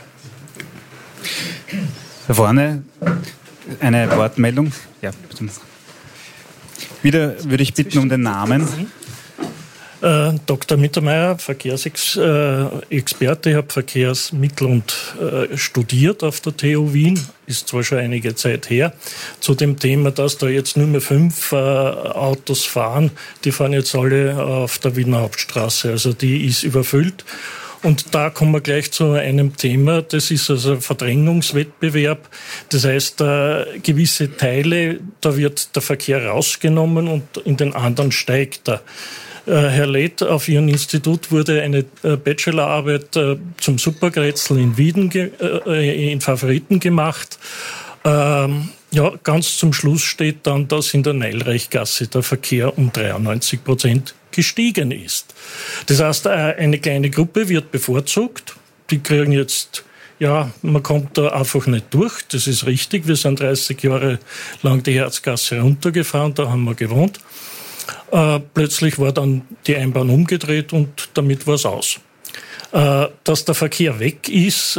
Da vorne eine Wortmeldung. Ja, bitte. Wieder würde ich bitten um den Namen. Dr. Mittermeier, Verkehrsexperte. Ich habe Verkehrsmittel studiert auf der TU Wien. Ist zwar schon einige Zeit her. Zu dem Thema, dass da jetzt nur mehr 5 Autos fahren, die fahren jetzt alle auf der Wiener Hauptstraße. Also die ist überfüllt. Und da kommen wir gleich zu einem Thema, das ist also Verdrängungswettbewerb. Das heißt, gewisse Teile, da wird der Verkehr rausgenommen und in den anderen steigt er. Herr Leth, auf Ihrem Institut wurde eine Bachelorarbeit zum Supergrätzl in Wien in Favoriten gemacht. Ganz zum Schluss steht dann, dass in der Neilreichgasse der Verkehr um 93% gestiegen ist. Das heißt, eine kleine Gruppe wird bevorzugt. Die kriegen jetzt, man kommt da einfach nicht durch. Das ist richtig. Wir sind 30 Jahre lang die Herzgasse runtergefahren, da haben wir gewohnt. Plötzlich war dann die Einbahn umgedreht und damit war es aus. Dass der Verkehr weg ist,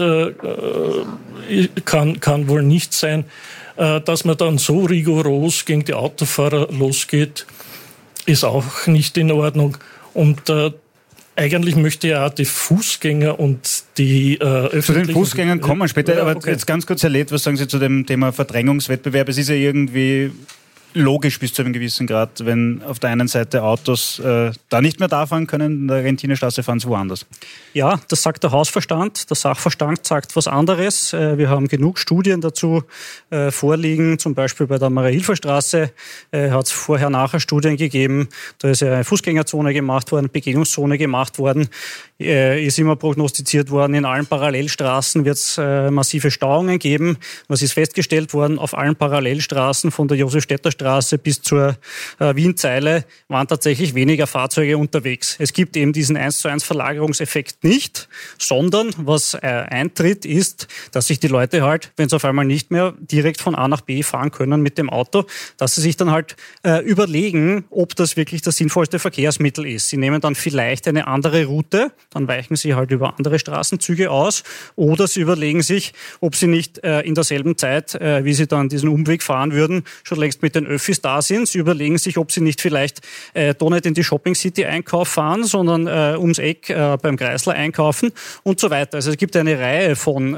kann wohl nicht sein. Dass man dann so rigoros gegen die Autofahrer losgeht, ist auch nicht in Ordnung. Und eigentlich möchte ja auch die Fußgänger und die öffentlichen... Zu den Fußgängern kommen wir später, aber jetzt ganz kurz, Herr Leth, was sagen Sie zu dem Thema Verdrängungswettbewerb? Es ist ja irgendwie logisch bis zu einem gewissen Grad, wenn auf der einen Seite Autos da nicht mehr da fahren können, in der Argentinerstraße fahren sie woanders. Ja, das sagt der Hausverstand. Der Sachverstand sagt was anderes. Wir haben genug Studien dazu vorliegen. Zum Beispiel bei der Maria-Hilfer-Straße hat es vorher-nachher Studien gegeben. Da ist eine Fußgängerzone gemacht worden, Begegnungszone gemacht worden. Ist immer prognostiziert worden, in allen Parallelstraßen wird es massive Stauungen geben. Was ist festgestellt worden? Auf allen Parallelstraßen von der Josef-Städter-Straße bis zur Wien-Zeile waren tatsächlich weniger Fahrzeuge unterwegs. Es gibt eben diesen 1:1 Verlagerungseffekt nicht, sondern was eintritt ist, dass sich die Leute halt, wenn sie auf einmal nicht mehr direkt von A nach B fahren können mit dem Auto, dass sie sich dann halt überlegen, ob das wirklich das sinnvollste Verkehrsmittel ist. Sie nehmen dann vielleicht eine andere Route, dann weichen sie halt über andere Straßenzüge aus, oder sie überlegen sich, ob sie nicht in derselben Zeit, wie sie dann diesen Umweg fahren würden, schon längst mit den Öffis da sind. Sie überlegen sich, ob sie nicht vielleicht doch nicht in die Shopping City Einkauf fahren, sondern ums Eck beim Kreisler einkaufen und so weiter. Also es gibt eine Reihe von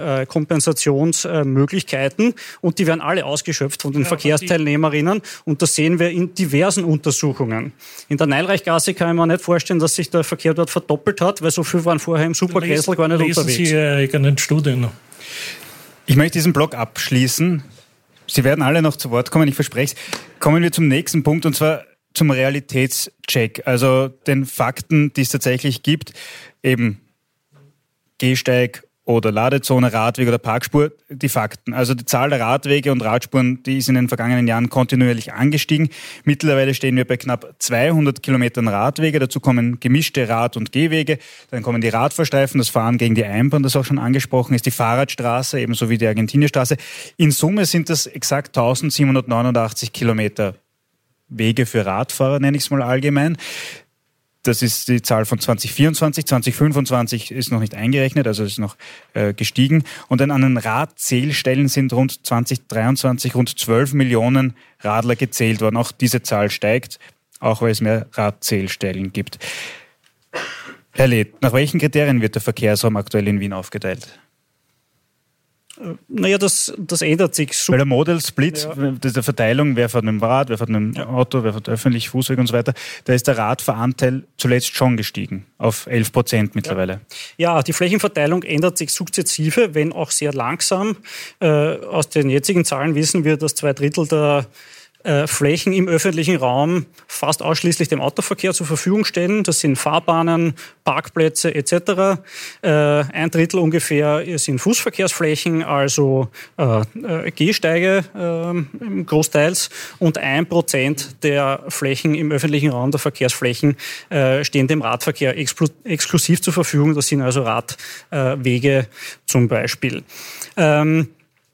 Kompensationsmöglichkeiten und die werden alle ausgeschöpft von den Verkehrsteilnehmerinnen, und das sehen wir in diversen Untersuchungen. In der Neilreichgasse kann ich mir nicht vorstellen, dass sich der Verkehr dort verdoppelt hat, weil so viel waren vorher im Supergrätzl gar nicht unterwegs. Lesen Sie Ihre eigenen Studien. Ich möchte diesen Blog abschließen. Sie werden alle noch zu Wort kommen, ich verspreche es. Kommen wir zum nächsten Punkt, und zwar zum Realitätscheck, also den Fakten, die es tatsächlich gibt, eben Gehsteig oder Ladezone, Radweg oder Parkspur, die Fakten. Also die Zahl der Radwege und Radspuren, die ist in den vergangenen Jahren kontinuierlich angestiegen. Mittlerweile stehen wir bei knapp 200 Kilometern Radwege. Dazu kommen gemischte Rad- und Gehwege. Dann kommen die Radfahrstreifen, das Fahren gegen die Einbahn, das auch schon angesprochen ist, die Fahrradstraße, ebenso wie die Argentinierstraße. In Summe sind das exakt 1789 Kilometer Wege für Radfahrer, nenne ich es mal allgemein. Das ist die Zahl von 2024. 2025 ist noch nicht eingerechnet, also ist noch gestiegen. Und dann an den Radzählstellen sind rund 2023 rund 12 Millionen Radler gezählt worden. Auch diese Zahl steigt, auch weil es mehr Radzählstellen gibt. Herr Leth, nach welchen Kriterien wird der Verkehrsraum aktuell in Wien aufgeteilt? Naja, das ändert sich. Bei der Model Split, der Verteilung, wer fährt mit dem Rad, wer fährt mit dem Auto, wer fährt öffentlich, Fußweg und so weiter, da ist der Radfahranteil zuletzt schon gestiegen, auf 11% mittlerweile. Ja, die Flächenverteilung ändert sich sukzessive, wenn auch sehr langsam. Aus den jetzigen Zahlen wissen wir, dass 2/3 der Flächen im öffentlichen Raum fast ausschließlich dem Autoverkehr zur Verfügung stehen. Das sind Fahrbahnen, Parkplätze etc. 1/3 ungefähr sind Fußverkehrsflächen, also Gehsteige großteils, und 1% der Flächen im öffentlichen Raum, der Verkehrsflächen, stehen dem Radverkehr exklusiv zur Verfügung. Das sind also Radwege zum Beispiel.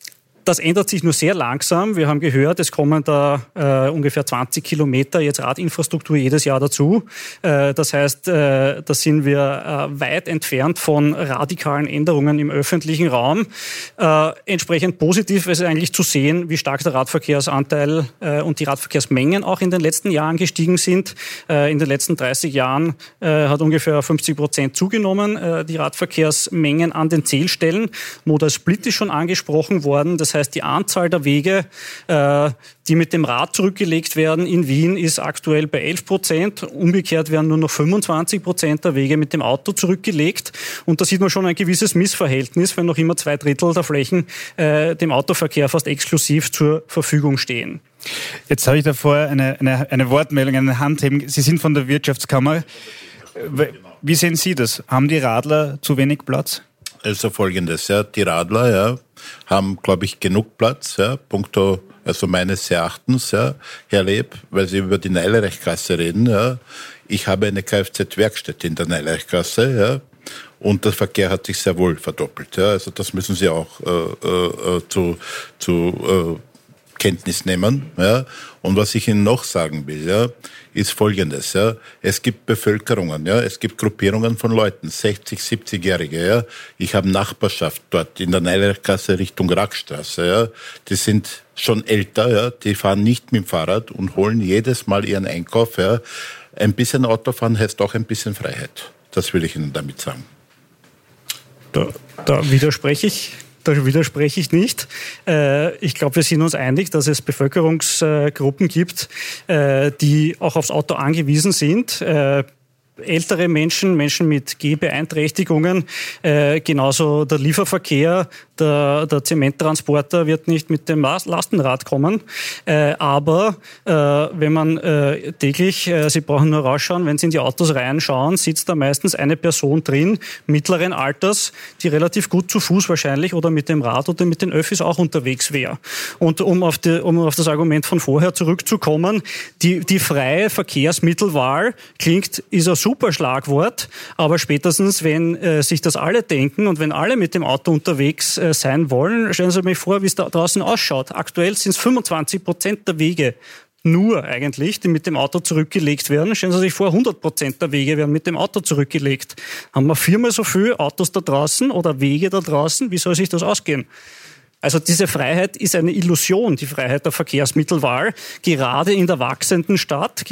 Das ändert sich nur sehr langsam. Wir haben gehört, es kommen da ungefähr 20 Kilometer jetzt Radinfrastruktur jedes Jahr dazu. Das heißt, da sind wir weit entfernt von radikalen Änderungen im öffentlichen Raum. Entsprechend positiv ist eigentlich zu sehen, wie stark der Radverkehrsanteil und die Radverkehrsmengen auch in den letzten Jahren gestiegen sind. In den letzten 30 Jahren hat ungefähr 50% zugenommen, die Radverkehrsmengen an den Zählstellen. Modal Split ist schon angesprochen worden. Das heißt, die Anzahl der Wege, die mit dem Rad zurückgelegt werden in Wien, ist aktuell bei 11%. Umgekehrt werden nur noch 25% der Wege mit dem Auto zurückgelegt. Und da sieht man schon ein gewisses Missverhältnis, wenn noch immer 2/3 der Flächen dem Autoverkehr fast exklusiv zur Verfügung stehen. Jetzt habe ich davor eine Wortmeldung, eine Handheben. Sie sind von der Wirtschaftskammer. Wie sehen Sie das? Haben die Radler zu wenig Platz? Also Folgendes, ja, die Radler, ja, haben, glaube ich, genug Platz, ja, punkto, also meines Erachtens, ja, Herr Leb, weil Sie über die Neilerechgasse reden, ja. Ich habe eine Kfz-Werkstätte in der Neilerechgasse, ja, und der Verkehr hat sich sehr wohl verdoppelt, ja, also das müssen Sie auch zu Kenntnis nehmen, ja. Und was ich Ihnen noch sagen will, ja, ist Folgendes, ja. Es gibt Bevölkerungen, ja. Es gibt Gruppierungen von Leuten, 60-, 70-Jährige, ja. Ich habe Nachbarschaft dort in der Neilergasse Richtung Rackstraße, ja. Die sind schon älter, ja. Die fahren nicht mit dem Fahrrad und holen jedes Mal ihren Einkauf, ja. Ein bisschen Autofahren heißt auch ein bisschen Freiheit. Das will ich Ihnen damit sagen. Da widerspreche ich nicht. Ich glaube, wir sind uns einig, dass es Bevölkerungsgruppen gibt, die auch aufs Auto angewiesen sind. Ältere Menschen mit Gehbeeinträchtigungen, genauso der Lieferverkehr, der Zementtransporter wird nicht mit dem Lastenrad kommen. Aber wenn man täglich, Sie brauchen nur rausschauen, wenn Sie in die Autos reinschauen, sitzt da meistens eine Person drin, mittleren Alters, die relativ gut zu Fuß wahrscheinlich oder mit dem Rad oder mit den Öffis auch unterwegs wäre. Und um auf das Argument von vorher zurückzukommen, die freie Verkehrsmittelwahl ist ein super Schlagwort, aber spätestens, wenn sich das alle denken und wenn alle mit dem Auto unterwegs sein wollen, stellen Sie sich vor, wie es da draußen ausschaut. Aktuell sind es 25% der Wege nur eigentlich, die mit dem Auto zurückgelegt werden. Stellen Sie sich vor, 100% der Wege werden mit dem Auto zurückgelegt. Haben wir 4-mal so viele Autos da draußen oder Wege da draußen? Wie soll sich das ausgehen? Also diese Freiheit ist eine Illusion, die Freiheit der Verkehrsmittelwahl, gerade in der wachsenden Stadt.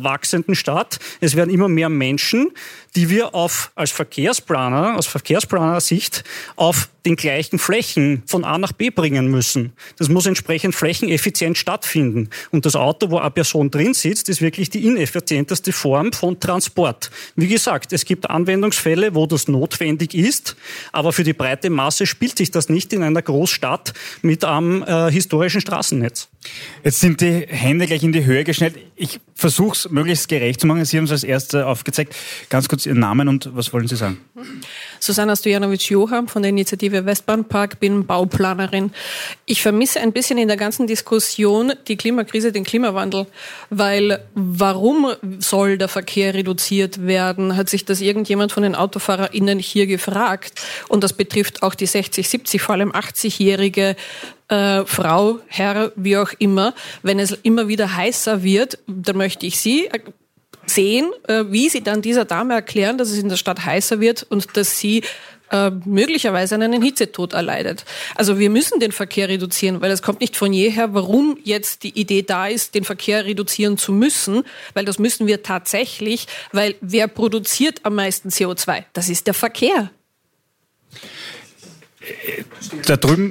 Es werden immer mehr Menschen, die wir als Verkehrsplaner, aus Verkehrsplaner-Sicht auf den gleichen Flächen von A nach B bringen müssen. Das muss entsprechend flächeneffizient stattfinden. Und das Auto, wo eine Person drin sitzt, ist wirklich die ineffizienteste Form von Transport. Wie gesagt, es gibt Anwendungsfälle, wo das notwendig ist, aber für die breite Masse spielt sich das nicht in einer Großstadt mit einem historischen Straßennetz. Jetzt sind die Hände gleich in die Höhe geschnellt. Ich versuche es möglichst gerecht zu machen. Sie haben es als Erste aufgezeigt. Ganz kurz Ihren Namen und was wollen Sie sagen? Susanna Stojanovic-Joham von der Initiative Westbahnpark, bin Bauplanerin. Ich vermisse ein bisschen in der ganzen Diskussion die Klimakrise, den Klimawandel, weil warum soll der Verkehr reduziert werden? Hat sich das irgendjemand von den AutofahrerInnen hier gefragt? Und das betrifft auch die 60, 70, vor allem 80-jährige Frau, Herr, wie auch immer. Wenn es immer wieder heißer wird, dann möchte ich Sie sehen, wie Sie dann dieser Dame erklären, dass es in der Stadt heißer wird und dass sie möglicherweise einen Hitzetod erleidet. Also wir müssen den Verkehr reduzieren, weil es kommt nicht von jeher, warum jetzt die Idee da ist, den Verkehr reduzieren zu müssen, weil das müssen wir tatsächlich, weil wer produziert am meisten CO2? Das ist der Verkehr. Da drüben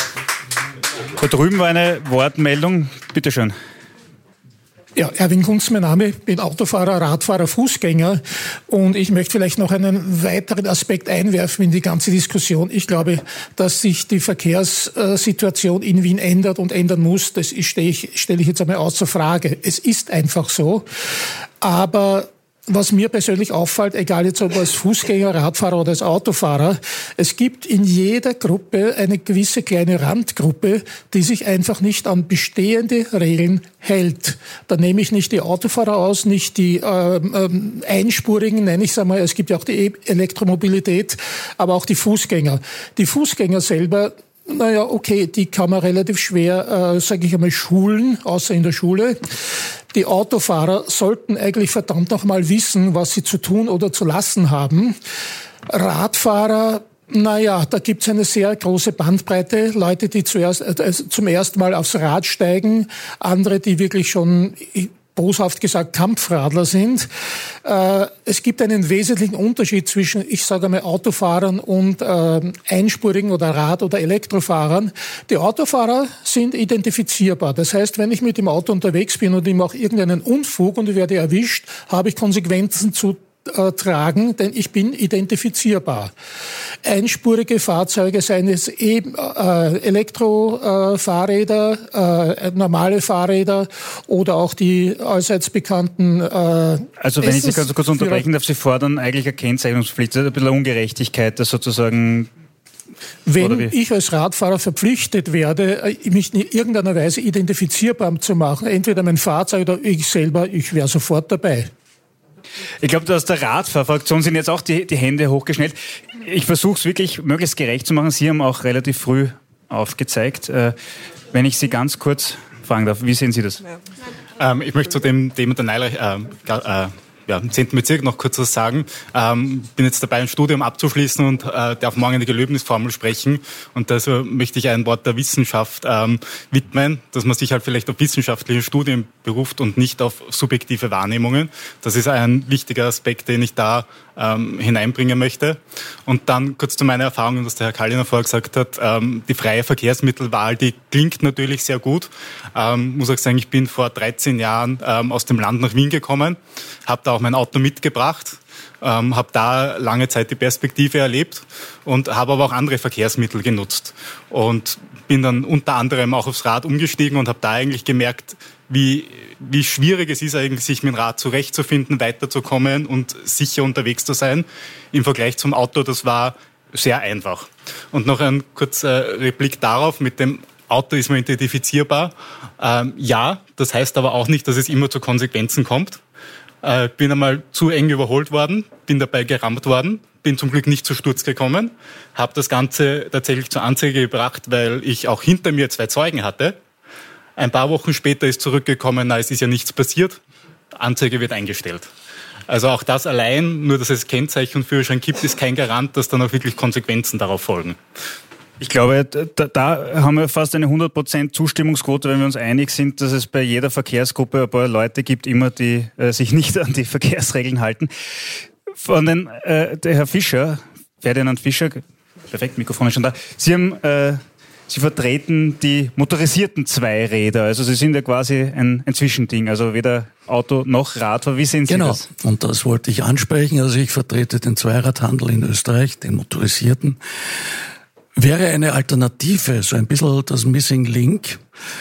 war eine Wortmeldung. Bitte schön. Ja, Erwin Kunz, mein Name, bin Autofahrer, Radfahrer, Fußgänger und ich möchte vielleicht noch einen weiteren Aspekt einwerfen in die ganze Diskussion. Ich glaube, dass sich die Verkehrssituation in Wien ändert und ändern muss, das stelle ich jetzt einmal außer Frage. Es ist einfach so, aber was mir persönlich auffällt, egal jetzt ob als Fußgänger, Radfahrer oder als Autofahrer, es gibt in jeder Gruppe eine gewisse kleine Randgruppe, die sich einfach nicht an bestehende Regeln hält. Da nehme ich nicht die Autofahrer aus, nicht die Einspurigen, nenne ich es einmal, es gibt ja auch die Elektromobilität, aber auch die Fußgänger. Die Fußgänger selber naja, okay, die kann man relativ schwer, sage ich einmal, schulen, außer in der Schule. Die Autofahrer sollten eigentlich verdammt nochmal wissen, was sie zu tun oder zu lassen haben. Radfahrer, naja, da gibt's eine sehr große Bandbreite. Leute, die zum ersten Mal aufs Rad steigen, andere, die wirklich schon, boshaft gesagt, Kampfradler sind. Es gibt einen wesentlichen Unterschied zwischen, ich sage einmal, Autofahrern und einspurigen oder Rad- oder Elektrofahrern. Die Autofahrer sind identifizierbar. Das heißt, wenn ich mit dem Auto unterwegs bin und ich mache irgendeinen Unfug und ich werde erwischt, habe ich Konsequenzen zu tragen, denn ich bin identifizierbar. Einspurige Fahrzeuge, seien es Elektrofahrräder, normale Fahrräder oder auch die allseits bekannten Also wenn ich Sie ganz kurz unterbrechen darf, Sie fordern eigentlich eine Kennzeichnungspflicht, ein bisschen Ungerechtigkeit, das sozusagen... Wenn ich als Radfahrer verpflichtet werde, mich in irgendeiner Weise identifizierbar zu machen, entweder mein Fahrzeug oder ich selber, ich wäre sofort dabei. Ich glaube, aus der Radfahrfraktion sind jetzt auch die Hände hochgeschnellt. Ich versuche es wirklich möglichst gerecht zu machen. Sie haben auch relativ früh aufgezeigt. Wenn ich Sie ganz kurz fragen darf, wie sehen Sie das? Ich möchte zu dem Thema der Neiler im 10. Bezirk noch kurz was sagen. Bin jetzt dabei, ein Studium abzuschließen und darf morgen eine Gelöbnisformel sprechen. Und deshalb möchte ich ein Wort der Wissenschaft widmen, dass man sich halt vielleicht auf wissenschaftliche Studien beruft und nicht auf subjektive Wahrnehmungen. Das ist ein wichtiger Aspekt, den ich da hineinbringen möchte. Und dann kurz zu meiner Erfahrung, was der Herr Kalliner vorher gesagt hat, die freie Verkehrsmittelwahl, die klingt natürlich sehr gut. Muss auch sagen, ich bin vor 13 Jahren aus dem Land nach Wien gekommen, habe da auch mein Auto mitgebracht, habe da lange Zeit die Perspektive erlebt und habe aber auch andere Verkehrsmittel genutzt und bin dann unter anderem auch aufs Rad umgestiegen und habe da eigentlich gemerkt, wie schwierig es ist eigentlich, sich mit dem Rad zurechtzufinden, weiterzukommen und sicher unterwegs zu sein. Im Vergleich zum Auto, das war sehr einfach. Und noch ein kurzer Replik darauf, mit dem Auto ist man identifizierbar. Ja, das heißt aber auch nicht, dass es immer zu Konsequenzen kommt. Bin einmal zu eng überholt worden, bin dabei gerammt worden, bin zum Glück nicht zu Sturz gekommen, habe das Ganze tatsächlich zur Anzeige gebracht, weil ich auch hinter mir 2 Zeugen hatte. Ein paar Wochen später ist zurückgekommen, es ist ja nichts passiert, Anzeige wird eingestellt. Also auch das allein, nur dass es Kennzeichen und Führerschein gibt, ist kein Garant, dass dann auch wirklich Konsequenzen darauf folgen. Ich glaube, da haben wir fast eine 100% Zustimmungsquote, wenn wir uns einig sind, dass es bei jeder Verkehrsgruppe ein paar Leute gibt, immer die sich nicht an die Verkehrsregeln halten. Der Herr Fischer, Ferdinand Fischer, perfekt, Mikrofon ist schon da. Sie vertreten die motorisierten Zweiräder, also Sie sind ja quasi ein Zwischending, also weder Auto noch Radfahrer. Wie sehen Sie das? Genau, und das wollte ich ansprechen. Also ich vertrete den Zweiradhandel in Österreich, den motorisierten. Wäre eine Alternative, so ein bisschen das Missing Link.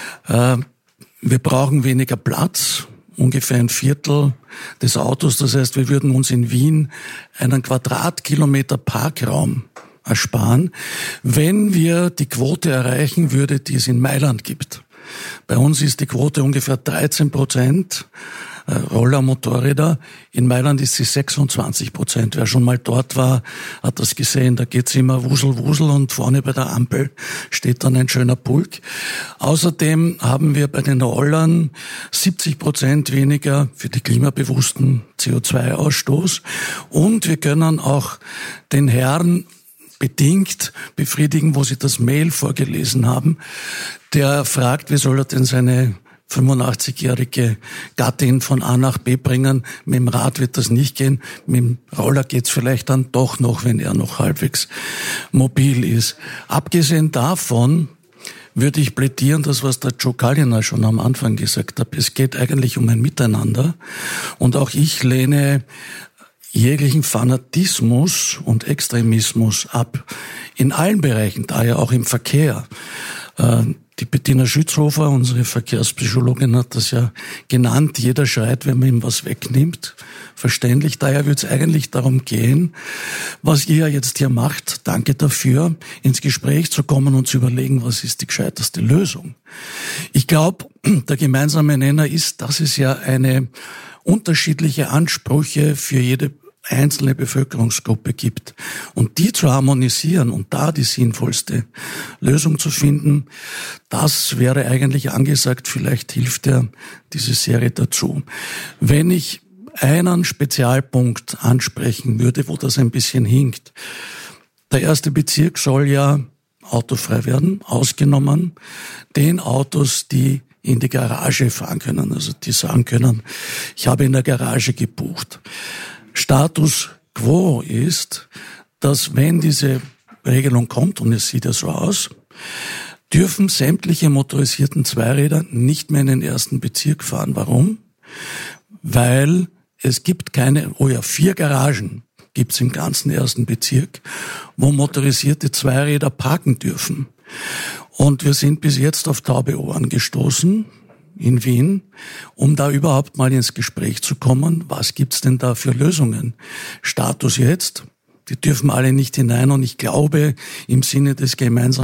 Wir brauchen weniger Platz, ungefähr 1/4 des Autos. Das heißt, wir würden uns in Wien einen Quadratkilometer Parkraum ersparen, wenn wir die Quote erreichen würde, die es in Mailand gibt. Bei uns ist die Quote ungefähr 13%. Roller, Motorräder. In Mailand ist sie 26%. Wer schon mal dort war, hat das gesehen. Da geht's immer Wusel, Wusel und vorne bei der Ampel steht dann ein schöner Pulk. Außerdem haben wir bei den Rollern 70% weniger für die klimabewussten CO2-Ausstoß. Und wir können auch den Herrn bedingt befriedigen, wo Sie das Mail vorgelesen haben. Der fragt, wie soll er denn seine 85-jährige Gattin von A nach B bringen. Mit dem Rad wird das nicht gehen. Mit dem Roller geht's vielleicht dann doch noch, wenn er noch halbwegs mobil ist. Abgesehen davon würde ich plädieren, das, was der Joe Kalliner schon am Anfang gesagt hat. Es geht eigentlich um ein Miteinander. Und auch ich lehne jeglichen Fanatismus und Extremismus ab. In allen Bereichen, daher auch im Verkehr. Die Bettina Schützhofer, unsere Verkehrspsychologin, hat das ja genannt. Jeder schreit, wenn man ihm was wegnimmt. Verständlich. Daher wird es eigentlich darum gehen, was ihr jetzt hier macht. Danke dafür, ins Gespräch zu kommen und zu überlegen, was ist die gescheiterste Lösung. Ich glaube, der gemeinsame Nenner ist, dass es ja eine unterschiedliche Ansprüche für jede einzelne Bevölkerungsgruppe gibt und die zu harmonisieren und da die sinnvollste Lösung zu finden, das wäre eigentlich angesagt. Vielleicht hilft ja diese Serie dazu. Wenn ich einen Spezialpunkt ansprechen würde, wo das ein bisschen hinkt. Der erste Bezirk soll ja autofrei werden, ausgenommen den Autos, die in die Garage fahren können, also die sagen können, ich habe in der Garage gebucht. Status quo ist, dass wenn diese Regelung kommt, und es sieht ja so aus, dürfen sämtliche motorisierten Zweiräder nicht mehr in den ersten Bezirk fahren. Warum? Weil es gibt 4 Garagen gibt's im ganzen ersten Bezirk, wo motorisierte Zweiräder parken dürfen. Und wir sind bis jetzt auf taube Ohren gestoßen in Wien, um da überhaupt mal ins Gespräch zu kommen. Was gibt's denn da für Lösungen? Status jetzt, die dürfen alle nicht hinein und ich glaube, im Sinne des gemeinsamen